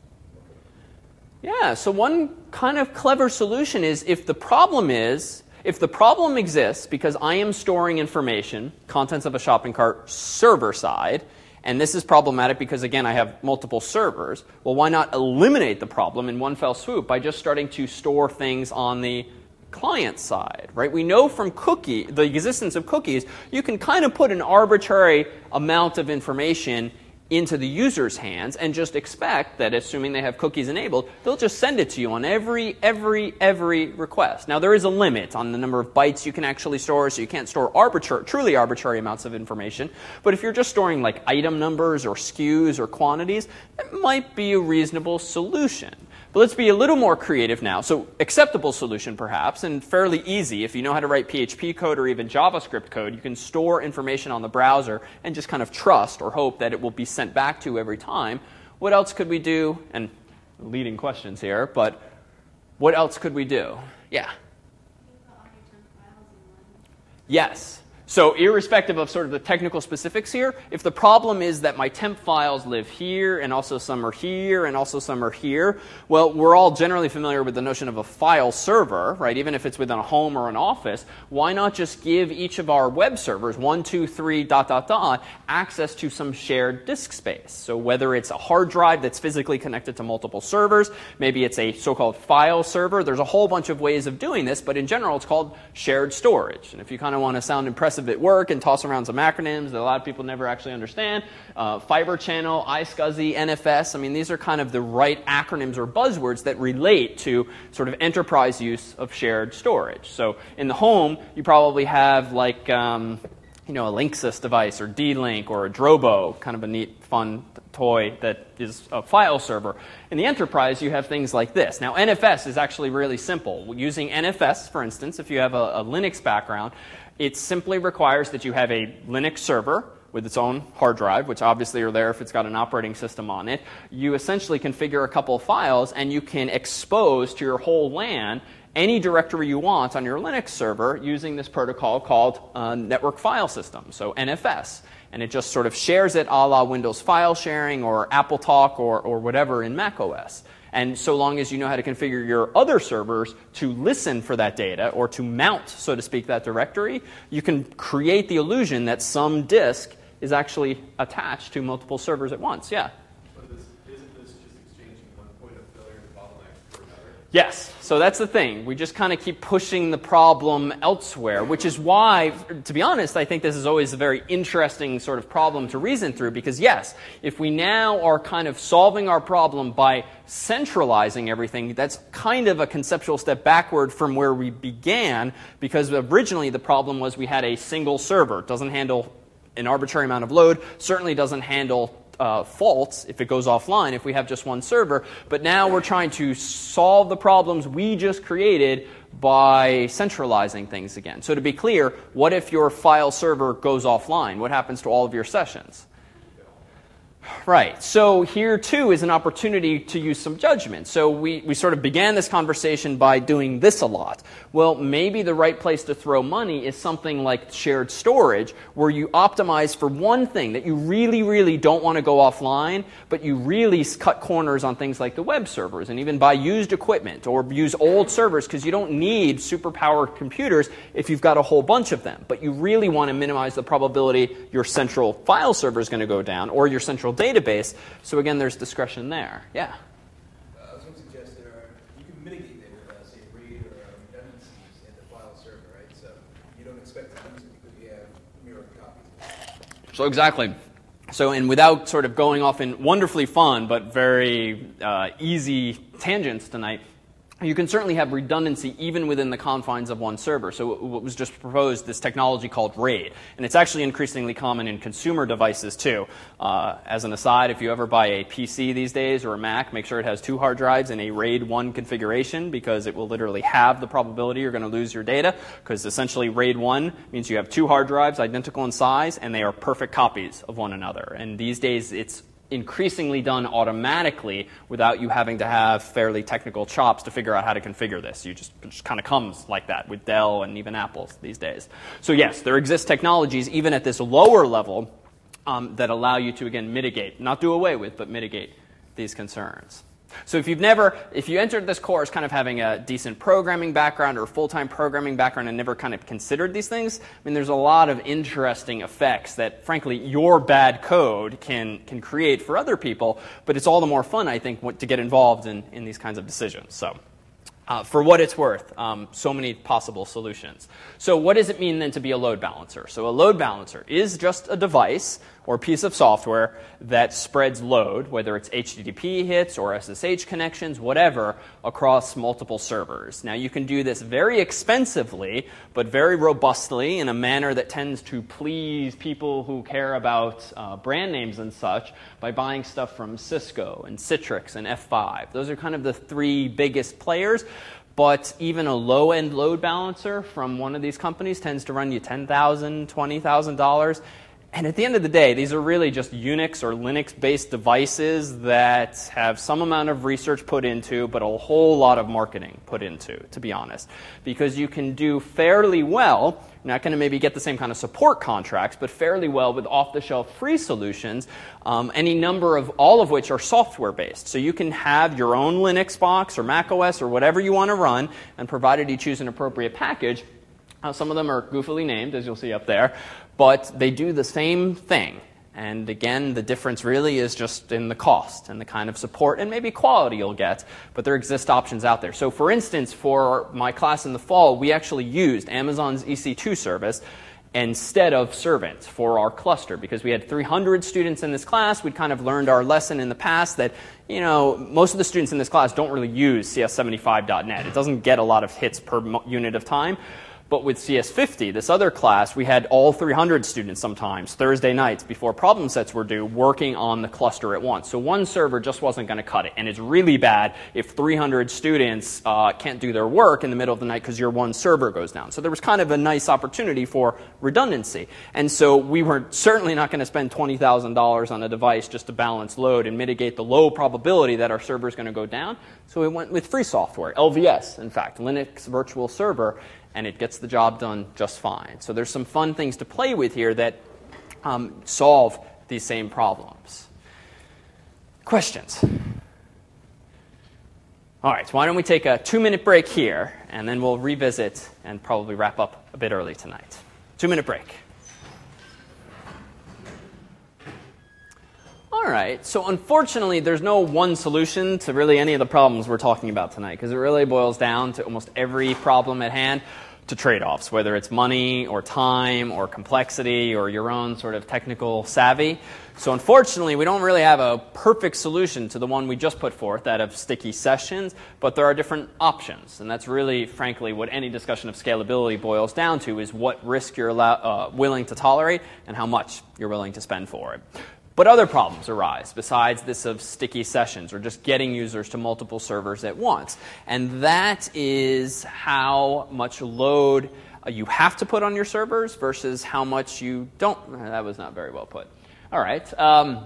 Yeah, so one kind of clever solution is if the problem is, if the problem exists because I am storing information, contents of a shopping cart, server side, and this is problematic because, again, I have multiple servers, well, why not eliminate the problem in one fell swoop by just starting to store things on the client side, right? We know from cookie, the existence of cookies, you can kind of put an arbitrary amount of information into the user's hands and just expect that, assuming they have cookies enabled, they'll just send it to you on every, every, every request. Now, there is a limit on the number of bytes you can actually store, so you can't store arbitrary, truly arbitrary amounts of information. But if you're just storing like item numbers or S K Us or quantities, that might be a reasonable solution. But let's be a little more creative now. So acceptable solution, perhaps, and fairly easy. If you know how to write P H P code or even JavaScript code, you can store information on the browser and just kind of trust or hope that it will be sent back to you every time. What else could we do? And leading questions here, but what else could we do? Yeah? Yes. So irrespective of sort of the technical specifics here, if the problem is that my temp files live here and also some are here and also some are here, well, we're all generally familiar with the notion of a file server, right? Even if it's within a home or an office, why not just give each of our web servers, one, two, three, dot, dot, dot, access to some shared disk space? So whether it's a hard drive that's physically connected to multiple servers, maybe it's a so-called file server. There's a whole bunch of ways of doing this, but in general, it's called shared storage. And if you kind of want to sound impressive at work and toss around some acronyms that a lot of people never actually understand, uh, Fiber Channel, iSCSI, N F S, I mean, these are kind of the right acronyms or buzzwords that relate to sort of enterprise use of shared storage. So in the home, you probably have like, um, you know, a Linksys device or D-Link or a Drobo, kind of a neat, fun toy that is a file server. In the enterprise, you have things like this. Now, N F S is actually really simple. Using N F S, for instance, if you have a, a Linux background, it simply requires that you have a Linux server with its own hard drive, which obviously are there if it's got an operating system on it. You essentially configure a couple of files, and you can expose to your whole LAN any directory you want on your Linux server using this protocol called uh, Network File System, so N F S. And it just sort of shares it a la Windows file sharing or AppleTalk or, or whatever in macOS. And so long as you know how to configure your other servers to listen for that data or to mount, so to speak, that directory, you can create the illusion that some disk is actually attached to multiple servers at once. Yeah? But this, isn't this just exchanging one point of failure to bottleneck for another? Yes. So that's the thing. We just kind of keep pushing the problem elsewhere, which is why, to be honest, I think this is always a very interesting sort of problem to reason through, because yes, if we now are kind of solving our problem by centralizing everything, that's kind of a conceptual step backward from where we began, because originally the problem was we had a single server. It doesn't handle an arbitrary amount of load, certainly doesn't handle Uh, faults if it goes offline if we have just one server. But now we're trying to solve the problems we just created by centralizing things again. So to be clear, what if your file server goes offline? What happens to all of your sessions? Right. So here, too, is an opportunity to use some judgment. So we, we sort of began this conversation by doing this a lot. Well, maybe the right place to throw money is something like shared storage, where you optimize for one thing that you really, really don't want to go offline, but you really cut corners on things like the web servers, and even buy used equipment or use old servers, because you don't need super-powered computers if you've got a whole bunch of them. But you really want to minimize the probability your central file server is going to go down or your central database. So again, there's discretion there. Yeah? Uh, I was going to suggest there are, you can mitigate that with, uh, say, RAID or uh, redundancies in the file server, right? So you don't expect to lose it because you have mirrored copies. So exactly. So, and without sort of going off in wonderfully fun but very uh, easy tangents tonight, you can certainly have redundancy even within the confines of one server. So what was just proposed, this technology called RAID. And it's actually increasingly common in consumer devices too. Uh, as an aside, if you ever buy a P C these days or a Mac, make sure it has two hard drives in a RAID one configuration, because it will literally have the probability you're going to lose your data, because essentially RAID one means you have two hard drives identical in size and they are perfect copies of one another. And these days it's increasingly done automatically without you having to have fairly technical chops to figure out how to configure this. You just, it just kind of comes like that with Dell and even Apple these days. So yes, there exist technologies even at this lower level um, that allow you to, again, mitigate, not do away with, but mitigate these concerns. So if you've never, if you entered this course kind of having a decent programming background or a full-time programming background and never kind of considered these things, I mean, there's a lot of interesting effects that, frankly, your bad code can can create for other people, but it's all the more fun, I think, to get involved in, in these kinds of decisions. So uh, for what it's worth, um, so many possible solutions. So what does it mean then to be a load balancer? So a load balancer is just a device or piece of software that spreads load, whether it's H T T P hits or S S H connections, whatever, across multiple servers. Now, you can do this very expensively, but very robustly in a manner that tends to please people who care about uh, brand names and such by buying stuff from Cisco and Citrix and F five. Those are kind of the three biggest players. But even a low-end load balancer from one of these companies tends to run you ten thousand dollars, twenty thousand dollars. And at the end of the day, these are really just Unix or Linux-based devices that have some amount of research put into, but a whole lot of marketing put into, to be honest. Because you can do fairly well, you're not going to maybe get the same kind of support contracts, but fairly well with off-the-shelf free solutions, um, any number of, all of which are software-based. So you can have your own Linux box or Mac O S or whatever you want to run, and provided you choose an appropriate package, uh, some of them are goofily named, as you'll see up there, but they do the same thing. And again, the difference really is just in the cost and the kind of support and maybe quality you'll get, but there exist options out there. So for instance, for my class in the fall, we actually used Amazon's E C two service instead of Servant for our cluster because we had three hundred students in this class. We'd kind of learned our lesson in the past that, you know, most of the students in this class don't really use C S seventy-five dot net. It doesn't get a lot of hits per mo- unit of time. But with C S fifty, this other class, we had all three hundred students sometimes, Thursday nights before problem sets were due, working on the cluster at once. So one server just wasn't going to cut it. And it's really bad if three hundred students uh, can't do their work in the middle of the night because your one server goes down. So there was kind of a nice opportunity for redundancy. And so we were certainly not going to spend twenty thousand dollars on a device just to balance load and mitigate the low probability that our server is going to go down. So we went with free software, L V S, in fact, Linux Virtual Server, and it gets the job done just fine. So there's some fun things to play with here that um, solve these same problems. Questions? All right, so why don't we take a two-minute break here, and then we'll revisit and probably wrap up a bit early tonight. Two-minute break. All right, so unfortunately, there's no one solution to really any of the problems we're talking about tonight, because it really boils down to almost every problem at hand to trade-offs, whether it's money or time or complexity or your own sort of technical savvy. So unfortunately, we don't really have a perfect solution to the one we just put forth, that of sticky sessions, but there are different options. And that's really, frankly, what any discussion of scalability boils down to, is what risk you're allow- uh, willing to tolerate and how much you're willing to spend for it. But other problems arise besides this of sticky sessions or just getting users to multiple servers at once. And that is how much load you have to put on your servers versus how much you don't. That was not very well put. All right. Um,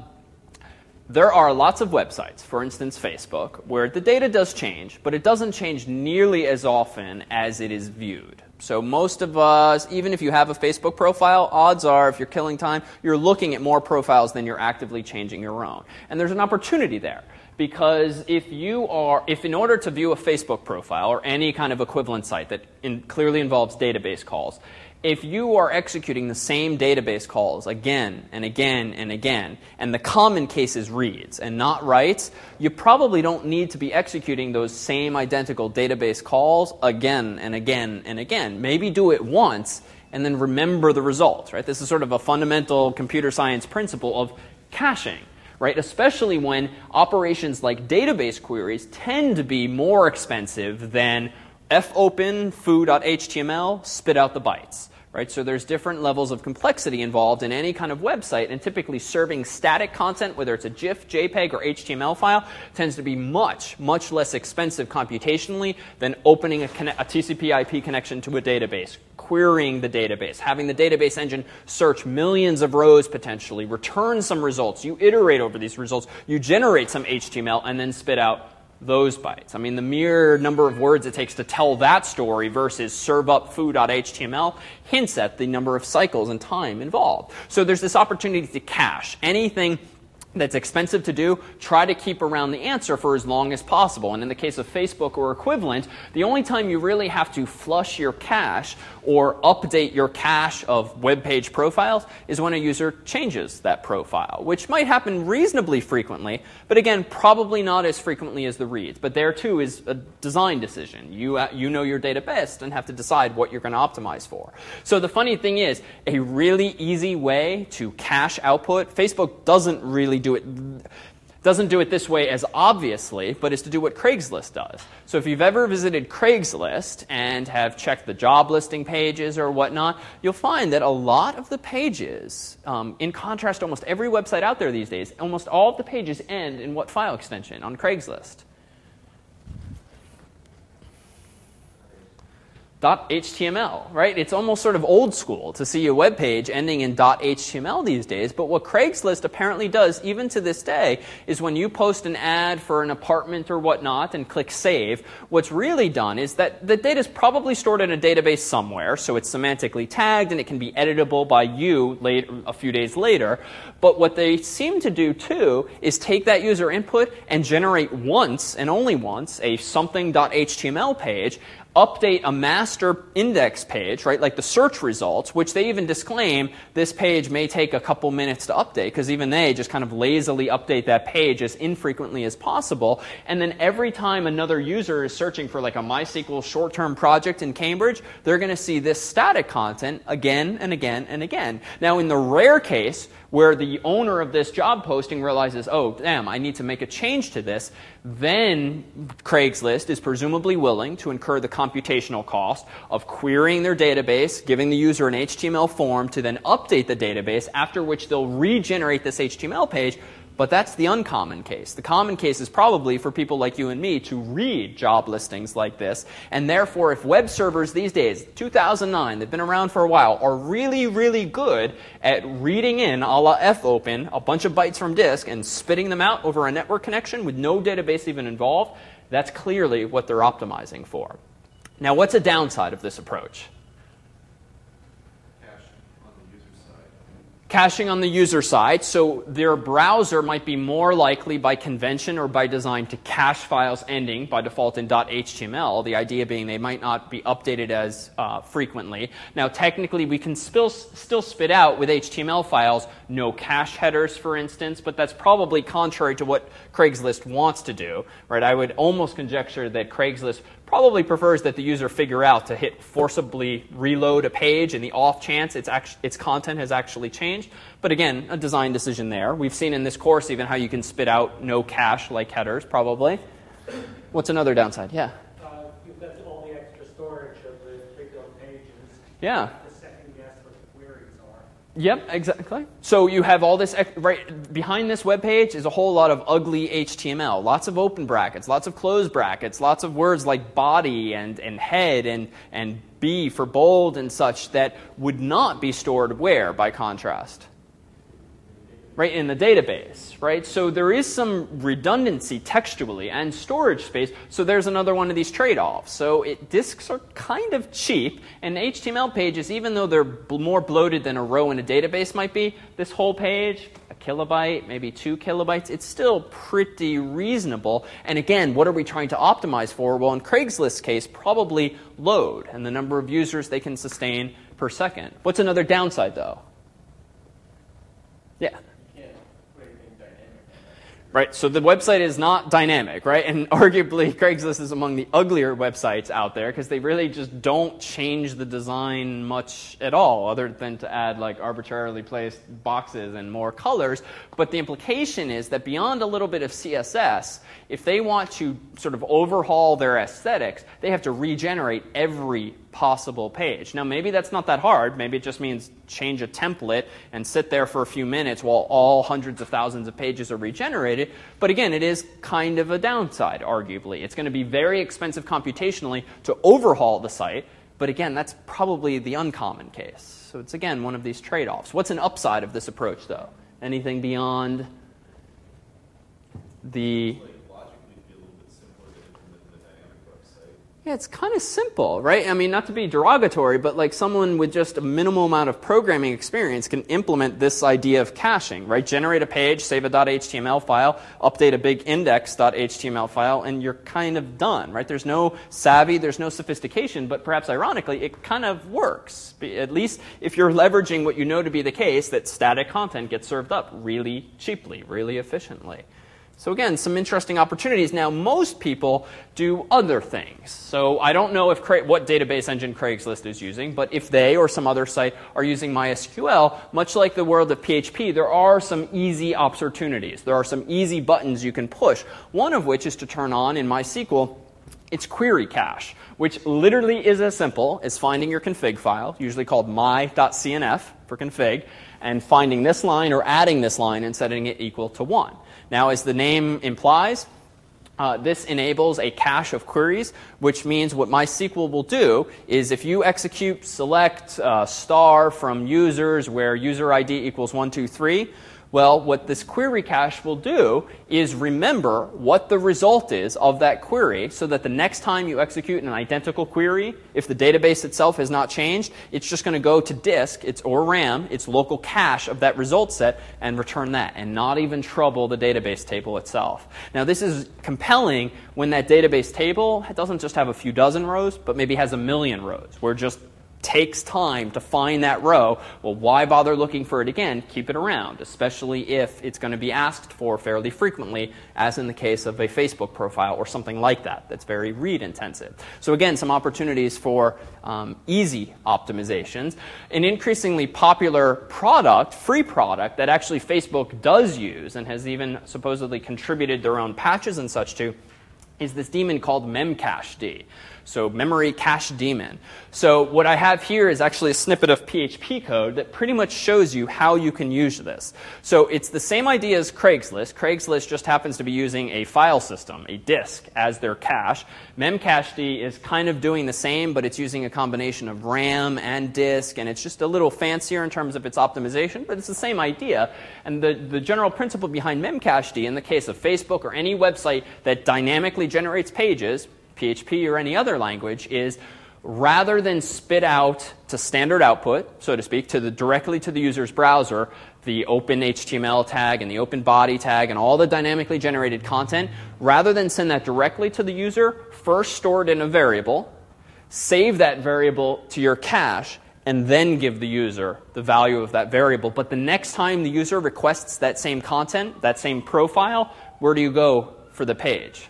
there are lots of websites, for instance Facebook, where the data does change, but it doesn't change nearly as often as it is viewed. So most of us, even if you have a Facebook profile, odds are, if you're killing time, you're looking at more profiles than you're actively changing your own. And there's an opportunity there. Because if you are, if in order to view a Facebook profile or any kind of equivalent site that in, clearly involves database calls, if you are executing the same database calls again and again and again, and the common case is reads and not writes, you probably don't need to be executing those same identical database calls again and again and again. Maybe do it once and then remember the results, right? This is sort of a fundamental computer science principle of caching, right? Especially when operations like database queries tend to be more expensive than fopen foo.html, spit out the bytes. Right? So there's different levels of complexity involved in any kind of website, and typically serving static content, whether it's a GIF, JPEG, or H T M L file, tends to be much, much less expensive computationally than opening a, conne- a T C P I P connection to a database, querying the database, having the database engine search millions of rows potentially, return some results, you iterate over these results, you generate some H T M L, and then spit out those bytes. I mean, the mere number of words it takes to tell that story versus serve up foo.html hints at the number of cycles and time involved. So there's this opportunity to cache anything that's expensive to do, try to keep around the answer for as long as possible. And in the case of Facebook or equivalent, the only time you really have to flush your cache or update your cache of web page profiles is when a user changes that profile, which might happen reasonably frequently, but again, probably not as frequently as the reads. But there, too, is a design decision. You, uh, you know your data best and have to decide what you're going to optimize for. So the funny thing is, a really easy way to cache output, Facebook doesn't really do it doesn't do it this way as obviously, but is to do what Craigslist does. So if you've ever visited Craigslist and have checked the job listing pages or whatnot, you'll find that a lot of the pages, um, in contrast to almost every website out there these days, almost all of the pages end in what file extension on Craigslist? .html, right? It's almost sort of old school to see a web page ending in .html these days, but what Craigslist apparently does, even to this day, is when you post an ad for an apartment or whatnot and click save, what's really done is that the data is probably stored in a database somewhere, so it's semantically tagged and it can be editable by you late, a few days later, but what they seem to do too is take that user input and generate once, and only once, a something.html page, update a master index page, right, like the search results, which they even disclaim this page may take a couple minutes to update, because even they just kind of lazily update that page as infrequently as possible. And then every time another user is searching for like a MySQL short-term project in Cambridge, they're going to see this static content again and again and again. Now, in the rare case where the owner of this job posting realizes, oh, damn, I need to make a change to this, then Craigslist is presumably willing to incur the computational cost of querying their database, giving the user an H T M L form to then update the database, after which they'll regenerate this H T M L page. But that's the uncommon case. The common case is probably for people like you and me to read job listings like this. And therefore, if web servers these days, two thousand nine, they've been around for a while, are really, really good at reading in, a la fopen, a bunch of bytes from disk and spitting them out over a network connection with no database even involved, that's clearly what they're optimizing for. Now, what's a downside of this approach? Caching on the user side, so their browser might be more likely by convention or by design to cache files ending by default in .html, the idea being they might not be updated as uh, frequently. Now, technically, we can still, still spit out with H T M L files no cache headers, for instance, but that's probably contrary to what Craigslist wants to do, right? I would almost conjecture that Craigslist probably prefers that the user figure out to hit forcibly reload a page in the off chance its, act its content has actually changed. But again, a design decision there. We've seen in this course even how you can spit out no cache like headers, probably. What's another downside? Yeah? Uh, you've got all the extra storage of the particular pages. Yeah. The second guess what the queries are. Yep, exactly. So you have all this, right behind this web page is a whole lot of ugly H T M L. Lots of open brackets, lots of closed brackets, lots of words like body and, and head and, and B for bold and such that would not be stored where, by contrast? Right, in the database, right? So there is some redundancy textually and storage space, so there's another one of these trade-offs. So it, disks are kind of cheap, and H T M L pages, even though they're bl- more bloated than a row in a database might be, this whole page, a kilobyte, maybe two kilobytes, it's still pretty reasonable. And again, what are we trying to optimize for? Well, in Craigslist's case, probably load and the number of users they can sustain per second. What's another downside, though? Yeah. Right, so the website is not dynamic, right? And arguably, Craigslist is among the uglier websites out there because they really just don't change the design much at all, other than to add like arbitrarily placed boxes and more colors. But the implication is that beyond a little bit of C S S, if they want to sort of overhaul their aesthetics, they have to regenerate every possible page. Now, maybe that's not that hard. Maybe it just means change a template and sit there for a few minutes while all hundreds of thousands of pages are regenerated. But again, it is kind of a downside, arguably. It's going to be very expensive computationally to overhaul the site. But again, that's probably the uncommon case. So it's, again, one of these trade-offs. What's an upside of this approach, though? Anything beyond the... Yeah, it's kind of simple, right? I mean, not to be derogatory, but like someone with just a minimal amount of programming experience can implement this idea of caching, right? Generate a page, save a .html file, update a big index.html file, and you're kind of done, right? There's no savvy, there's no sophistication, but perhaps ironically, it kind of works. At least if you're leveraging what you know to be the case, that static content gets served up really cheaply, really efficiently. So again, some interesting opportunities. Now, most people do other things. So I don't know if Cra- what database engine Craigslist is using, but if they or some other site are using MySQL, much like the world of P H P, there are some easy opportunities. There are some easy buttons you can push, one of which is to turn on in MySQL its query cache, which literally is as simple as finding your config file, usually called my.cnf for config, and finding this line or adding this line and setting it equal to one. Now, as the name implies, Uh, this enables a cache of queries, which means what MySQL will do is if you execute select uh, star from users where user I D equals one, two, three, well, what this query cache will do is remember what the result is of that query so that the next time you execute an identical query, if the database itself has not changed, it's just going to go to disk its, or RAM, its local cache of that result set, and return that, and not even trouble the database table itself. Now, this is compelling when that database table doesn't just have a few dozen rows, but maybe has a million rows, where just takes time to find that row. Well, why bother looking for it again? Keep it around, especially if it's going to be asked for fairly frequently, as in the case of a Facebook profile or something like that that's very read intensive. So again, some opportunities for um, easy optimizations. An increasingly popular product, free product, that actually Facebook does use and has even supposedly contributed their own patches and such to, is this daemon called memcached. So memory cache daemon. So what I have here is actually a snippet of P H P code that pretty much shows you how you can use this. So it's the same idea as Craigslist. Craigslist just happens to be using a file system, a disk, as their cache. Memcached is kind of doing the same, but it's using a combination of RAM and disk, and it's just a little fancier in terms of its optimization, but it's the same idea. And the, the general principle behind memcached, in the case of Facebook or any website that dynamically generates pages, P H P or any other language, is rather than spit out to standard output, so to speak, to the directly to the user's browser, the open H T M L tag and the open body tag and all the dynamically generated content, rather than send that directly to the user, first store it in a variable, save that variable to your cache, and then give the user the value of that variable. But the next time the user requests that same content, that same profile, where do you go for the page?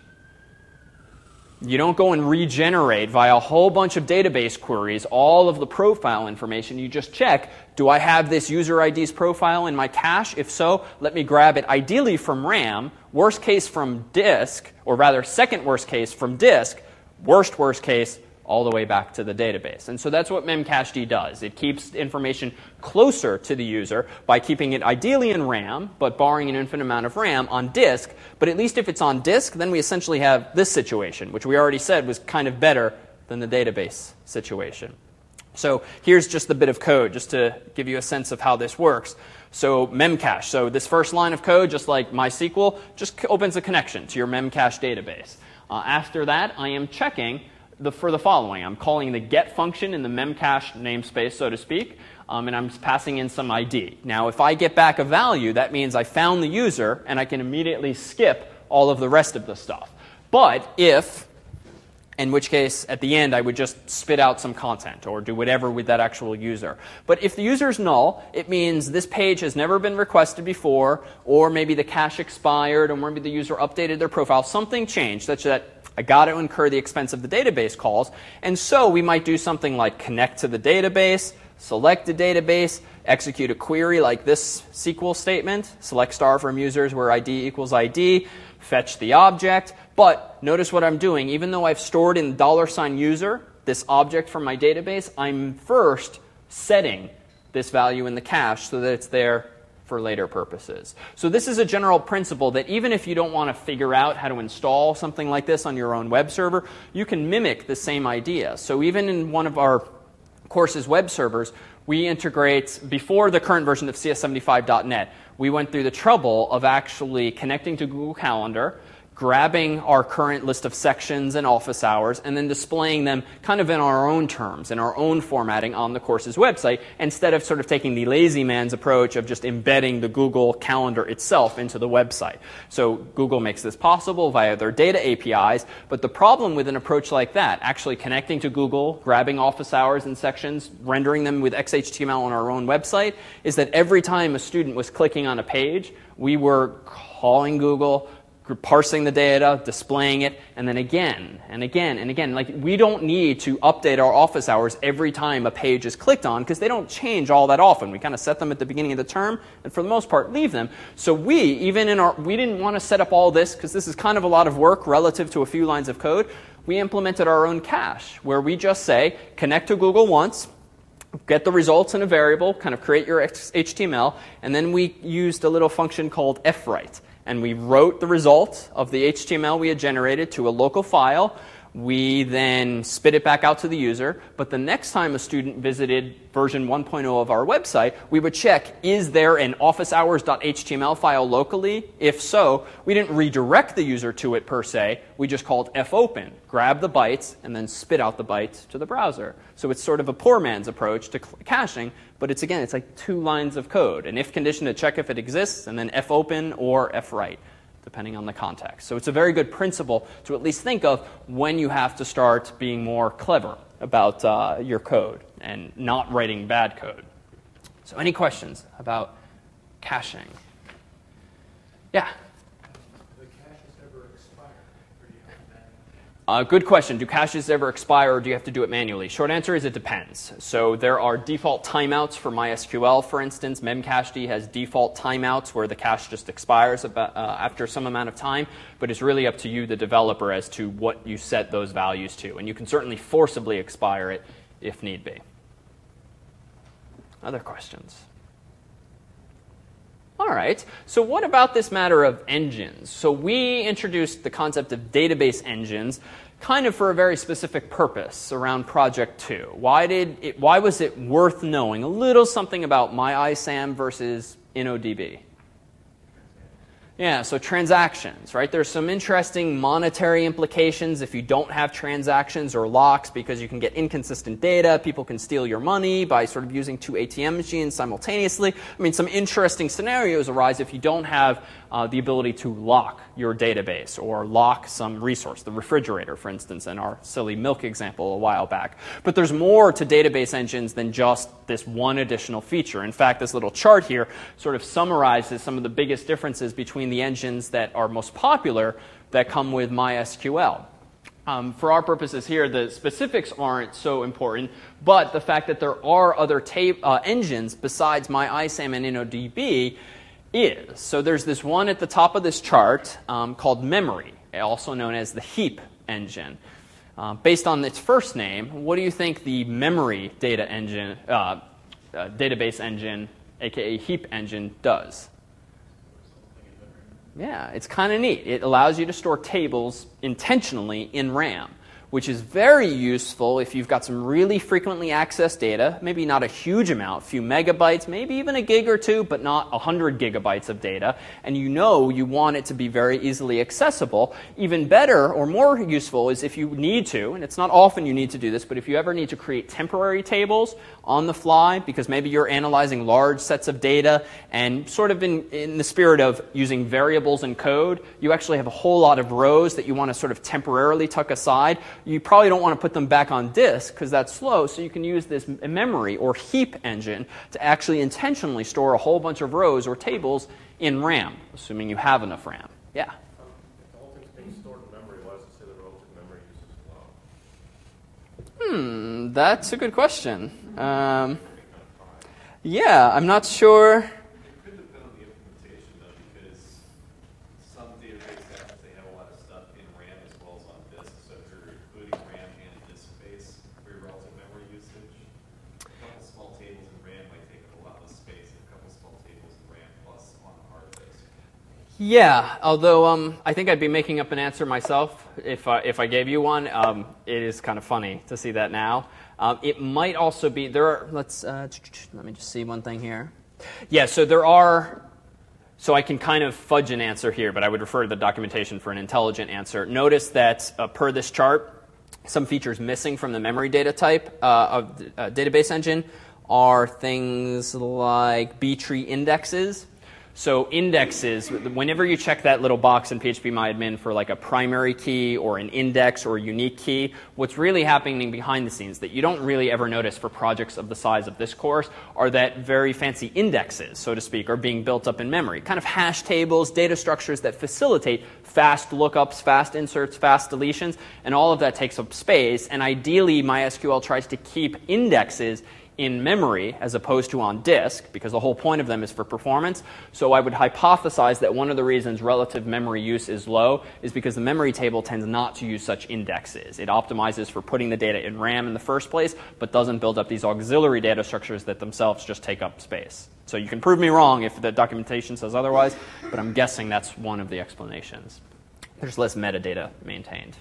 You don't go and regenerate via a whole bunch of database queries all of the profile information. You just check, do I have this user I D's profile in my cache? If so, let me grab it ideally from RAM, worst case from disk, or rather second worst case from disk, worst worst case all the way back to the database. And so that's what memcached does. It keeps information closer to the user by keeping it ideally in RAM, but borrowing an infinite amount of RAM on disk. But at least if it's on disk, then we essentially have this situation, which we already said was kind of better than the database situation. So here's just the bit of code, just to give you a sense of how this works. So memcache. So this first line of code, just like MySQL, just opens a connection to your memcache database. Uh, after that, I am checking The, for the following. I'm calling the get function in the memcache namespace, so to speak, um, and I'm passing in some I D. Now, if I get back a value, that means I found the user, and I can immediately skip all of the rest of the stuff. But if, in which case, at the end, I would just spit out some content or do whatever with that actual user. But if the user is null, it means this page has never been requested before, or maybe the cache expired, or maybe the user updated their profile. Something changed such that I got to incur the expense of the database calls. And so we might do something like connect to the database, select the database, execute a query like this S Q L statement, select star from users where I D equals I D, fetch the object. But notice what I'm doing. Even though I've stored in dollar sign user, this object from my database, I'm first setting this value in the cache so that it's there for later purposes. So this is a general principle that even if you don't want to figure out how to install something like this on your own web server, you can mimic the same idea. So even in one of our courses web servers, we integrate, before the current version of C S seventy-five dot net, we went through the trouble of actually connecting to Google Calendar, grabbing our current list of sections and office hours, and then displaying them kind of in our own terms, in our own formatting on the course's website, instead of sort of taking the lazy man's approach of just embedding the Google Calendar itself into the website. So Google makes this possible via their data A P Is, but the problem with an approach like that, actually connecting to Google, grabbing office hours and sections, rendering them with X H T M L on our own website, is that every time a student was clicking on a page, we were calling Google, parsing the data, displaying it, and then again and again and again. Like, we don't need to update our office hours every time a page is clicked on because they don't change all that often. We kind of set them at the beginning of the term and for the most part leave them. So we, even in our, we didn't want to set up all this because this is kind of a lot of work relative to a few lines of code. We implemented our own cache where we just say connect to Google once, get the results in a variable, kind of create your H T M L, and then we used a little function called fwrite. and we wrote the result of the H T M L we had generated to a local file. We then spit it back out to the user, but the next time a student visited version one point oh of our website, we would check, is there an office hours dot H T M L file locally? If so, we didn't redirect the user to it per se. We just called fopen, grab the bytes, and then spit out the bytes to the browser. So it's sort of a poor man's approach to caching, but it's, again, it's like two lines of code. An if condition to check if it exists, and then fopen or fwrite, depending on the context. So it's a very good principle to at least think of when you have to start being more clever about uh, your code and not writing bad code. So any questions about caching? Yeah? The caches ever expire? Or do you have that? Uh, good question. Do caches ever expire, or do you have to do it manually? Short answer is it depends. So there are default timeouts for MySQL, for instance. Memcached has default timeouts where the cache just expires about, uh, after some amount of time, but it's really up to you, the developer, as to what you set those values to. And you can certainly forcibly expire it if need be. Other questions? All right, so what about this matter of engines? So we introduced the concept of database engines kind of for a very specific purpose around Project two. Why, did it, why was it worth knowing a little something about MyISAM versus InnoDB? Yeah, so transactions, right? There's some interesting monetary implications if you don't have transactions or locks, because you can get inconsistent data. People can steal your money by sort of using two A T M machines simultaneously. I mean, some interesting scenarios arise if you don't have uh, the ability to lock your database or lock some resource, the refrigerator, for instance, in our silly milk example a while back. But there's more to database engines than just this one additional feature. In fact, this little chart here sort of summarizes some of the biggest differences between the engines that are most popular that come with MySQL. Um, for our purposes here, the specifics aren't so important, but the fact that there are other ta- uh, engines besides MyISAM and InnoDB is. So there's this one at the top of this chart um, called Memory, also known as the heap engine. Uh, based on its first name, what do you think the memory data engine, uh, uh, database engine, aka heap engine, does? Yeah, it's kind of neat. It allows you to store tables intentionally in RAM, which is very useful if you've got some really frequently accessed data, maybe not a huge amount, a few megabytes, maybe even a gig or two, but not one hundred gigabytes of data, and you know you want it to be very easily accessible. Even better or more useful is if you need to, and it's not often you need to do this, but if you ever need to create temporary tables on the fly, because maybe you're analyzing large sets of data, and sort of in, in the spirit of using variables in code, you actually have a whole lot of rows that you want to sort of temporarily tuck aside. You probably don't want to put them back on disk because that's slow, so you can use this memory or heap engine to actually intentionally store a whole bunch of rows or tables in RAM, assuming you have enough RAM. Yeah? Um, if the whole thing's being stored in memory, why does it say the relative memory use is low? Hmm, that's a good question. Um, yeah, I'm not sure. It could depend on the implementation, though, because some database apps, they have a lot of stuff in RAM as well as on disk. So if you're including RAM and disk space for your relative memory usage, a couple small tables in RAM might take up a lot less space than a couple small tables in RAM plus on the hard disk. Yeah, although um, I think I'd be making up an answer myself if I, if I gave you one. Um, it is kind of funny to see that now. Um, it might also be, there are, let's, uh, let me just see one thing here. Yeah, so there are, so I can kind of fudge an answer here, but I would refer to the documentation for an intelligent answer. Notice that uh, per this chart, some features missing from the memory data type uh, of the uh, database engine are things like B-tree indexes. So indexes, whenever you check that little box in PHPMyAdmin for like a primary key or an index or a unique key, what's really happening behind the scenes that you don't really ever notice for projects of the size of this course are that very fancy indexes, so to speak, are being built up in memory. Kind of hash tables, data structures that facilitate fast lookups, fast inserts, fast deletions, and all of that takes up space. And ideally, MySQL tries to keep indexes in memory as opposed to on disk, because the whole point of them is for performance. So I would hypothesize that one of the reasons relative memory use is low is because the memory table tends not to use such indexes. It optimizes for putting the data in RAM in the first place, but doesn't build up these auxiliary data structures that themselves just take up space. So you can prove me wrong if the documentation says otherwise, but I'm guessing that's one of the explanations. There's less metadata maintained.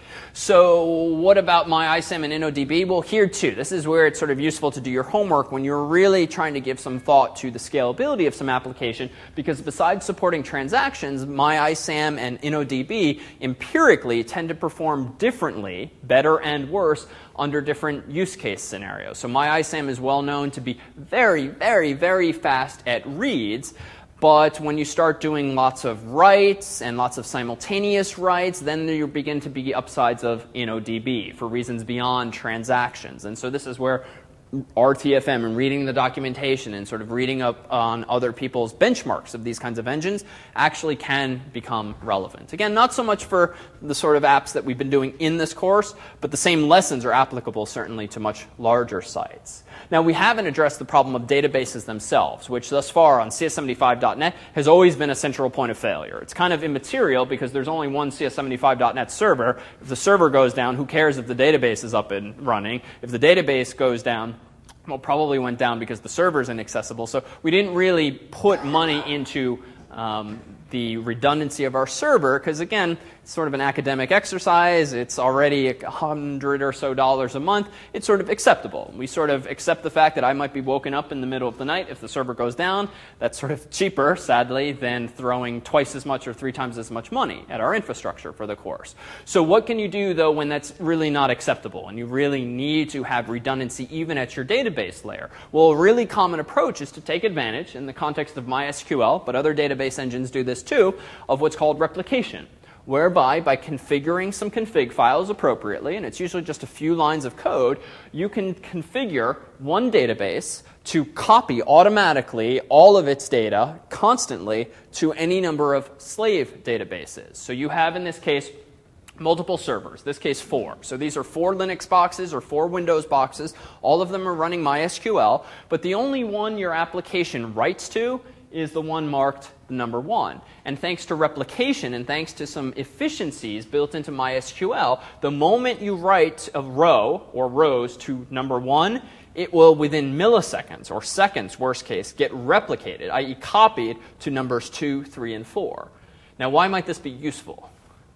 So what about MyISAM and InnoDB? Well, here too, this is where it's sort of useful to do your homework when you're really trying to give some thought to the scalability of some application, because besides supporting transactions, MyISAM and InnoDB empirically tend to perform differently, better and worse, under different use case scenarios. So MyISAM is well known to be very, very, very fast at reads. But when you start doing lots of writes and lots of simultaneous writes, then you begin to be upsides of InnoDB for reasons beyond transactions. And so this is where R T F M and reading the documentation and sort of reading up on other people's benchmarks of these kinds of engines actually can become relevant. Again, not so much for the sort of apps that we've been doing in this course, but the same lessons are applicable certainly to much larger sites. Now, we haven't addressed the problem of databases themselves, which thus far on C S seventy-five dot net has always been a central point of failure. It's kind of immaterial because there's only one C S seventy-five dot net server. If the server goes down, who cares if the database is up and running? If the database goes down, well, probably went down because the server is inaccessible. So we didn't really put money into um, the redundancy of our server because, again, it's sort of an academic exercise. It's already a hundred or so dollars a month. It's sort of acceptable. We sort of accept the fact that I might be woken up in the middle of the night if the server goes down. That's sort of cheaper, sadly, than throwing twice as much or three times as much money at our infrastructure for the course. So what can you do, though, when that's really not acceptable and you really need to have redundancy even at your database layer? Well, a really common approach is to take advantage, in the context of MySQL, but other database engines do this too, of what's called replication, whereby by configuring some config files appropriately, and it's usually just a few lines of code, you can configure one database to copy automatically all of its data constantly to any number of slave databases. So you have, in this case, multiple servers, this case four. So these are four Linux boxes or four Windows boxes. All of them are running MySQL, but the only one your application writes to is the one marked number one. And thanks to replication and thanks to some efficiencies built into MySQL, the moment you write a row or rows to number one, it will, within milliseconds or seconds, worst case, get replicated, that is copied to numbers two, three, and four. Now, why might this be useful?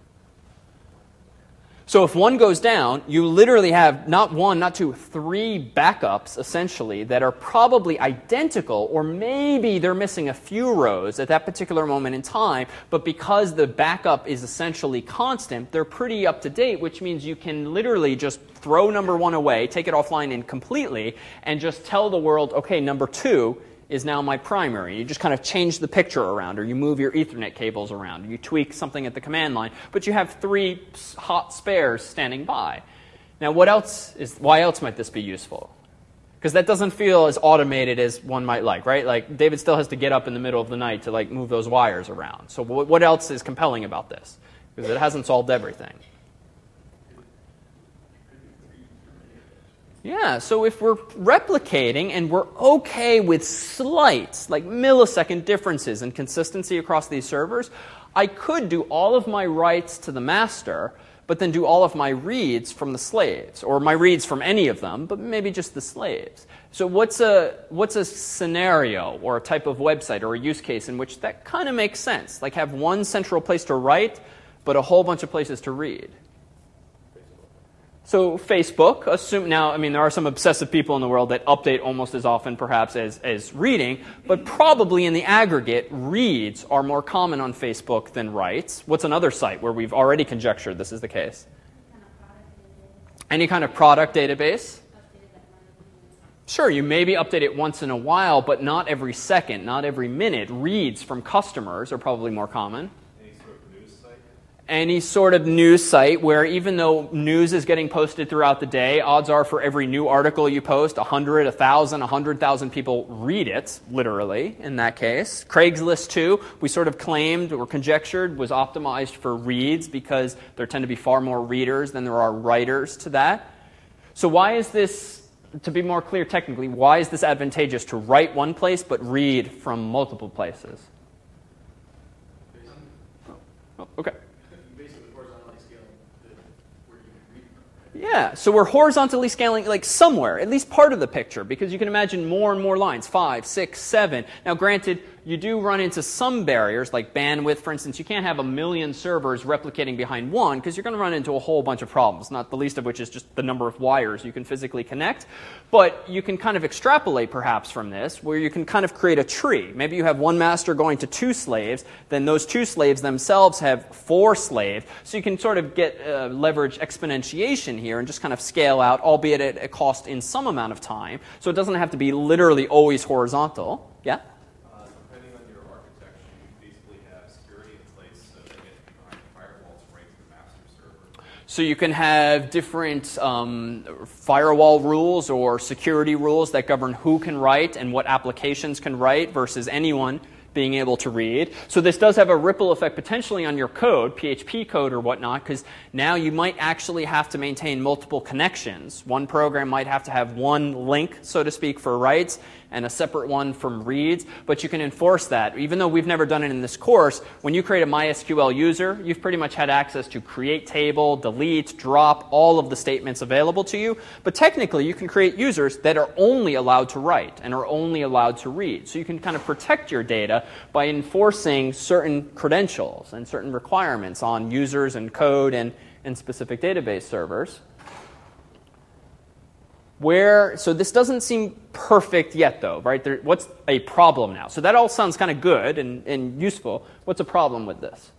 So if one goes down, you literally have not one, not two, three backups, essentially, that are probably identical, or maybe they're missing a few rows at that particular moment in time, but because the backup is essentially constant, they're pretty up to date, which means you can literally just throw number one away, take it offline and completely, and just tell the world, okay, number two is now my primary. You just kind of change the picture around, or you move your Ethernet cables around, or you tweak something at the command line, but you have three hot spares standing by. Now, what else is, why else might this be useful? Because that doesn't feel as automated as one might like, right? Like, David still has to get up in the middle of the night to like move those wires around. So what else is compelling about this? Because it hasn't solved everything. Yeah, so if we're replicating and we're okay with slight, like millisecond differences in consistency across these servers, I could do all of my writes to the master, but then do all of my reads from the slaves, or my reads from any of them, but maybe just the slaves. So what's a, what's a scenario or a type of website or a use case in which that kind of makes sense? Like have one central place to write, but a whole bunch of places to read. So Facebook, assume now, I mean, there are some obsessive people in the world that update almost as often, perhaps, as, as reading, but probably in the aggregate, reads are more common on Facebook than writes. What's another site where we've already conjectured this is the case? Any kind of product database? Sure, you maybe update it once in a while, but not every second, not every minute. Reads from customers are probably more common. Any sort of news site where even though news is getting posted throughout the day, odds are for every new article you post, one hundred, one thousand, one hundred thousand people read it, literally, in that case. Craigslist, too, we sort of claimed or conjectured was optimized for reads because there tend to be far more readers than there are writers to that. So why is this to be more clear technically, why is this advantageous to write one place but read from multiple places? Oh, okay. Basically horizontally scaling the, where you can read from. Yeah, so we're horizontally scaling like somewhere, at least part of the picture, because you can imagine more and more lines, five, six, seven. Now granted, you do run into some barriers, like bandwidth, for instance. You can't have a million servers replicating behind one, because you're going to run into a whole bunch of problems, not the least of which is just the number of wires you can physically connect. But you can kind of extrapolate, perhaps, from this, where you can kind of create a tree. Maybe you have one master going to two slaves, then those two slaves themselves have four slaves. So you can sort of get uh, leverage exponentiation here and just kind of scale out, albeit at a cost in some amount of time. So it doesn't have to be literally always horizontal. Yeah? So you can have different um, firewall rules or security rules that govern who can write and what applications can write versus anyone being able to read. So this does have a ripple effect potentially on your code, P H P code or whatnot, because now you might actually have to maintain multiple connections. One program might have to have one link, so to speak, for writes and a separate one from reads, but you can enforce that. Even though we've never done it in this course, when you create a MySQL user, you've pretty much had access to create table, delete, drop, all of the statements available to you. But technically, you can create users that are only allowed to write and are only allowed to read. So you can kind of protect your data by enforcing certain credentials and certain requirements on users and code and, and specific database servers. Where, so this doesn't seem perfect yet, though, right? There, what's a problem now? So that all sounds kind of good and, and useful. What's a problem with this?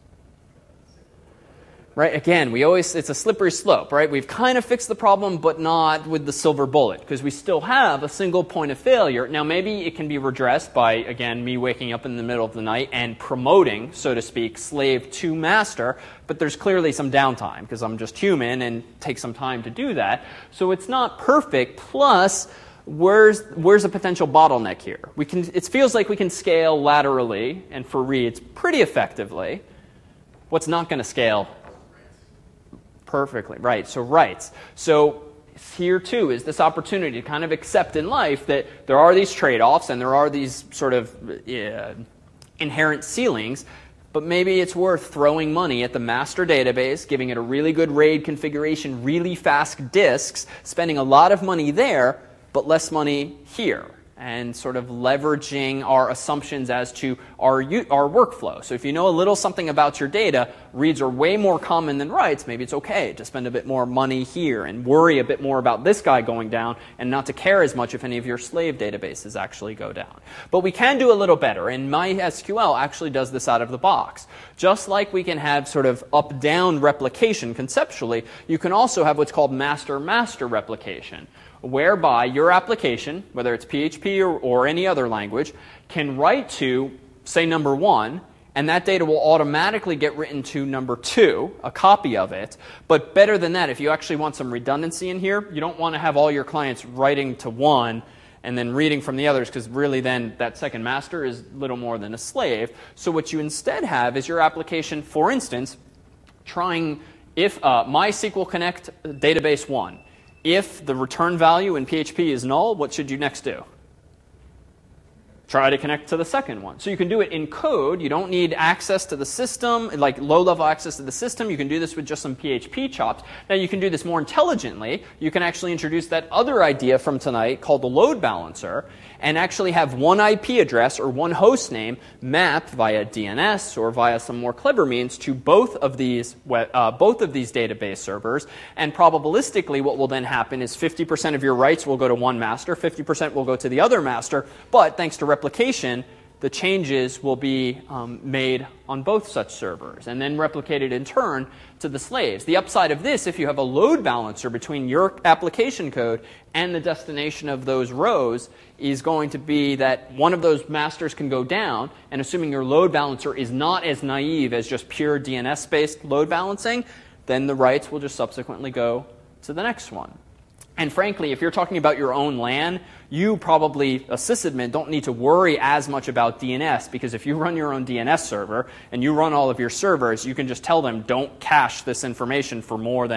Right, again, we always, it's a slippery slope, right? We've kind of fixed the problem, but not with the silver bullet, because we still have a single point of failure. Now, maybe it can be redressed by, again, me waking up in the middle of the night and promoting, so to speak, slave to master, but there's clearly some downtime, because I'm just human and take some time to do that. So it's not perfect, plus, where's, where's a potential bottleneck here? We can, it feels like we can scale laterally and for reads pretty effectively. What's not going to scale? Perfectly, right. So writes. So here, too, is this opportunity to kind of accept in life that there are these trade-offs and there are these sort of uh, inherent ceilings, but maybe it's worth throwing money at the master database, giving it a really good RAID configuration, really fast disks, spending a lot of money there, but less money here, and sort of leveraging our assumptions as to our, our workflow. So if you know a little something about your data, reads are way more common than writes. Maybe it's okay to spend a bit more money here and worry a bit more about this guy going down and not to care as much if any of your slave databases actually go down. But we can do a little better, and MySQL actually does this out of the box. Just like we can have sort of up-down replication conceptually, you can also have what's called master-master replication, whereby your application, whether it's P H P or, or any other language, can write to, say, number one, and that data will automatically get written to number two, a copy of it. But better than that, if you actually want some redundancy in here, you don't want to have all your clients writing to one and then reading from the others, because really then that second master is little more than a slave. So what you instead have is your application, for instance, trying if uh, MySQL Connect database one. If the return value in P H P is null, what should you next do? Try to connect to the second one. So you can do it in code. You don't need access to the system, like low-level access to the system. You can do this with just some P H P chops. Now you can do this more intelligently. You can actually introduce that other idea from tonight called the load balancer and actually have one I P address or one host name mapped via D N S or via some more clever means to both of these uh, both of these database servers. And probabilistically, what will then happen is fifty percent of your writes will go to one master, fifty percent will go to the other master. But thanks to replication, the changes will be um, made on both such servers and then replicated in turn to the slaves. The upside of this, if you have a load balancer between your application code and the destination of those rows, is going to be that one of those masters can go down, and assuming your load balancer is not as naive as just pure D N S-based load balancing, then the writes will just subsequently go to the next one. And frankly, if you're talking about your own LAN, you probably, a sysadmin, don't need to worry as much about D N S, because if you run your own D N S server and you run all of your servers, you can just tell them, don't cache this information for more than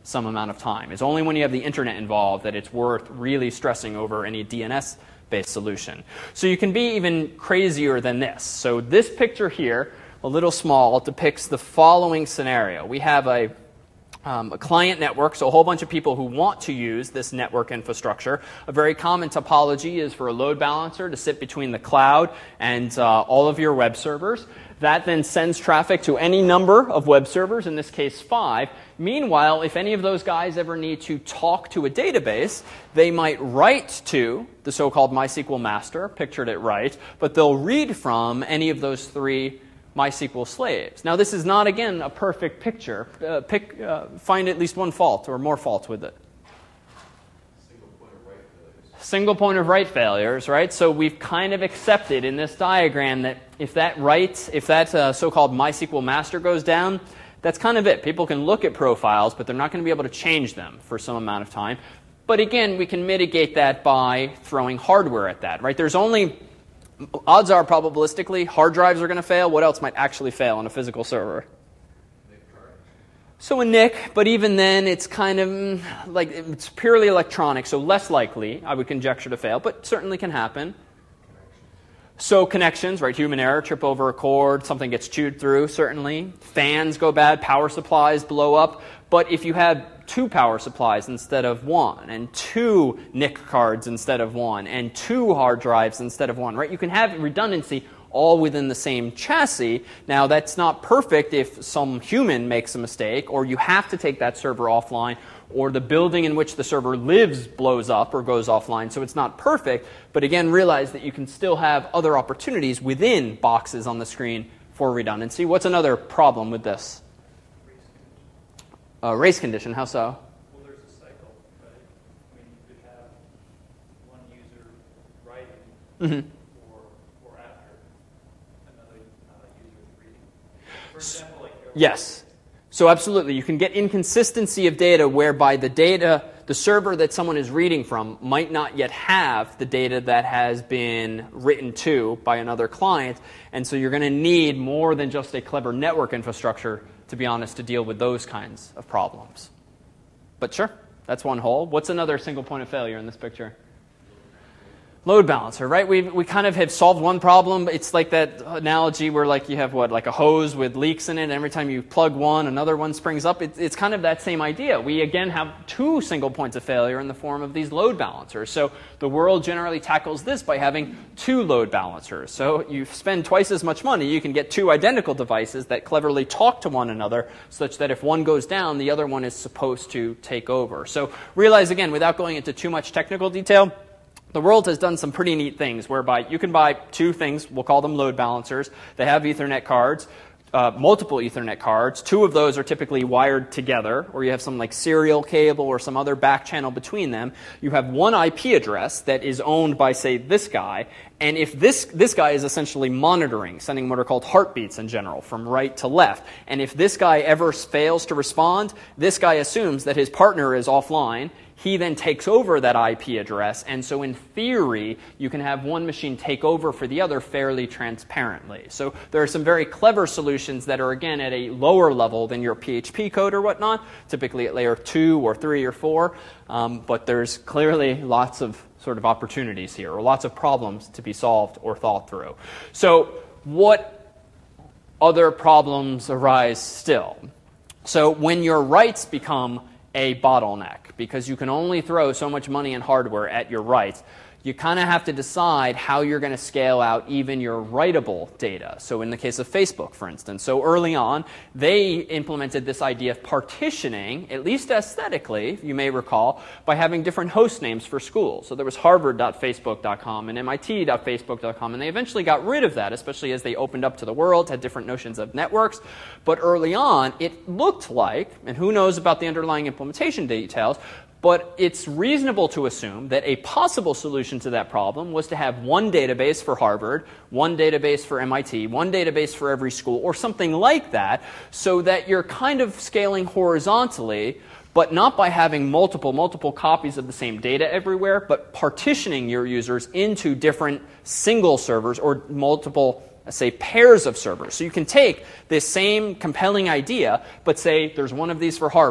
some amount of time. It's only when you have the internet involved that it's worth really stressing over any D N S-based solution. So you can be even crazier than this. So this picture here, a little small, depicts the following scenario. We have a Um, a client network, so a whole bunch of people who want to use this network infrastructure. A very common topology is for a load balancer to sit between the cloud and uh, all of your web servers. That then sends traffic to any number of web servers, in this case five. Meanwhile, if any of those guys ever need to talk to a database, they might write to the so-called MySQL master, pictured at right, but they'll read from any of those three MySQL slaves. Now, this is not, again, a perfect picture. Uh, pick, uh, find at least one fault or more faults with it. Single point of write failures. Single point of write failures, right? So we've kind of accepted in this diagram that if that write, if that uh, so-called MySQL master goes down, that's kind of it. People can look at profiles, but they're not going to be able to change them for some amount of time. But again, we can mitigate that by throwing hardware at that, right? There's only odds are, probabilistically, hard drives are going to fail. What else might actually fail on a physical server? So a N I C, but even then, it's kind of like it's purely electronic, so less likely, I would conjecture, to fail, but certainly can happen. So connections, right? Human error, trip over a cord, something gets chewed through, certainly. Fans go bad, power supplies blow up. But if you have two power supplies instead of one, and two N I C cards instead of one, and two hard drives instead of one, right? You can have redundancy all within the same chassis. Now, that's not perfect if some human makes a mistake, or you have to take that server offline, or the building in which the server lives blows up or goes offline, so it's not perfect. But again, realize that you can still have other opportunities within boxes on the screen for redundancy. What's another problem with this? Uh, race condition, how so? Well, there's a cycle, right? I mean, you could have one user writing Mm-hmm. or, or after another uh, user reading. For example, like... Yes. So absolutely, you can get inconsistency of data whereby the data, the server that someone is reading from might not yet have the data that has been written to by another client, and so you're going to need more than just a clever network infrastructure, to be honest, to deal with those kinds of problems. But sure, that's one hole. What's another single point of failure in this picture? Load balancer, right? We we kind of have solved one problem. It's like that analogy where like you have what, like a hose with leaks in it, and every time you plug one, another one springs up. It, it's kind of that same idea. We again have two single points of failure in the form of these load balancers. So the world generally tackles this by having two load balancers. So you spend twice as much money, you can get two identical devices that cleverly talk to one another, such that if one goes down, the other one is supposed to take over. So realize again, without going into too much technical detail, the world has done some pretty neat things whereby you can buy two things, we'll call them load balancers. They have Ethernet cards, uh, multiple Ethernet cards. Two of those are typically wired together, or you have some like serial cable or some other back channel between them. You have one I P address that is owned by, say, this guy, and if this, this guy is essentially monitoring, sending what are called heartbeats in general, from right to left, and if this guy ever fails to respond, this guy assumes that his partner is offline. He then takes over that I P address, and so in theory, you can have one machine take over for the other fairly transparently. So there are some very clever solutions that are, again, at a lower level than your P H P code or whatnot, typically at layer two or three or four, um, but there's clearly lots of sort of opportunities here, or lots of problems to be solved or thought through. So what other problems arise still? So when your writes become a bottleneck, because you can only throw so much money and hardware at your writes, you kind of have to decide how you're going to scale out even your writable data. So in the case of Facebook, for instance, so early on, they implemented this idea of partitioning, at least aesthetically, you may recall, by having different host names for schools. So there was harvard dot facebook dot com and M I T dot facebook dot com, and they eventually got rid of that, especially as they opened up to the world, had different notions of networks. But early on, it looked like, and who knows about the underlying implementation details, but it's reasonable to assume that a possible solution to that problem was to have one database for Harvard, one database for M I T, one database for every school, or something like that, so that you're kind of scaling horizontally, but not by having multiple, multiple copies of the same data everywhere, but partitioning your users into different single servers or multiple, say, pairs of servers. So you can take this same compelling idea, but say there's one of these for Harvard,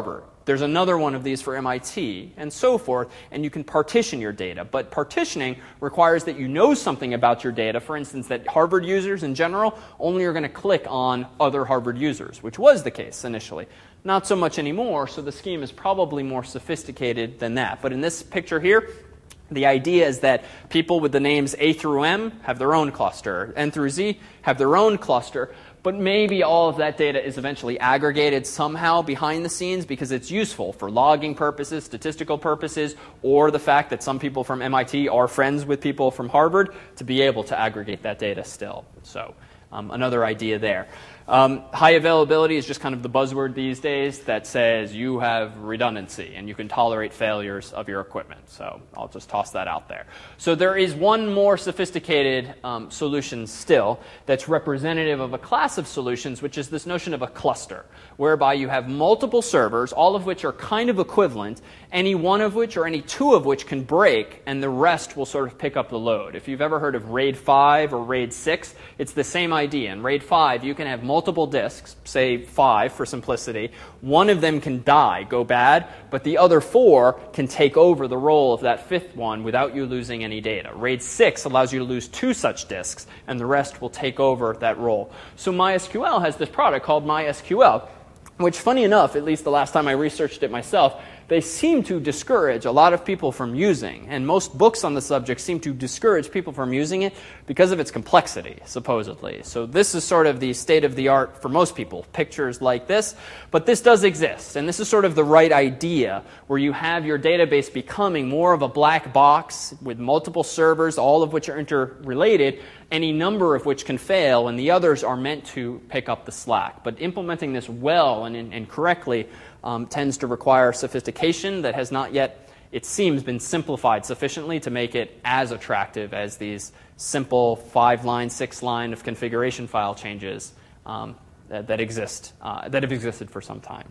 there's another one of these for M I T, and so forth, and you can partition your data. But partitioning requires that you know something about your data. For instance, that Harvard users in general only are going to click on other Harvard users, which was the case initially. Not so much anymore, so the scheme is probably more sophisticated than that. But in this picture here, the idea is that people with the names A through M have their own cluster, N through Z have their own cluster, but maybe all of that data is eventually aggregated somehow behind the scenes because it's useful for logging purposes, statistical purposes, or the fact that some people from M I T are friends with people from Harvard to be able to aggregate that data still. So um, another idea there. Um, high availability is just kind of the buzzword these days that says you have redundancy and you can tolerate failures of your equipment. So I'll just toss that out there. So there is one more sophisticated um, solution still that's representative of a class of solutions, which is this notion of a cluster, whereby you have multiple servers, all of which are kind of equivalent, any one of which or any two of which can break, and the rest will sort of pick up the load. If you've ever heard of RAID five or RAID six, it's the same idea. In RAID five, you can have multiple disks, say five for simplicity. One of them can die, go bad, but the other four can take over the role of that fifth one without you losing any data. RAID six allows you to lose two such disks, and the rest will take over that role. So MySQL has this product called MySQL, which, funny enough, at least the last time I researched it myself, they seem to discourage a lot of people from using. And most books on the subject seem to discourage people from using it because of its complexity, supposedly. So this is sort of the state of the art for most people, pictures like this. But this does exist. And this is sort of the right idea, where you have your database becoming more of a black box with multiple servers, all of which are interrelated, any number of which can fail, and the others are meant to pick up the slack. But implementing this well and, and correctly um, tends to require sophistication that has not yet, it seems, been simplified sufficiently to make it as attractive as these simple five-line, six-line of configuration file changes um, that, that exist, uh, that have existed for some time.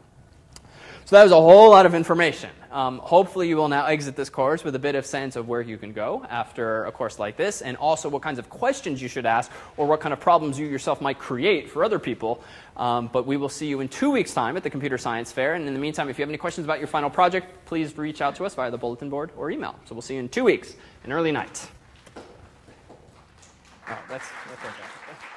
So that was a whole lot of information. Um, hopefully you will now exit this course with a bit of sense of where you can go after a course like this, and also what kinds of questions you should ask or what kind of problems you yourself might create for other people. Um, but we will see you in two weeks' time at the Computer Science Fair. And in the meantime, if you have any questions about your final project, please reach out to us via the bulletin board or email. So we'll see you in two weeks, an early night. Oh, that's, that's okay.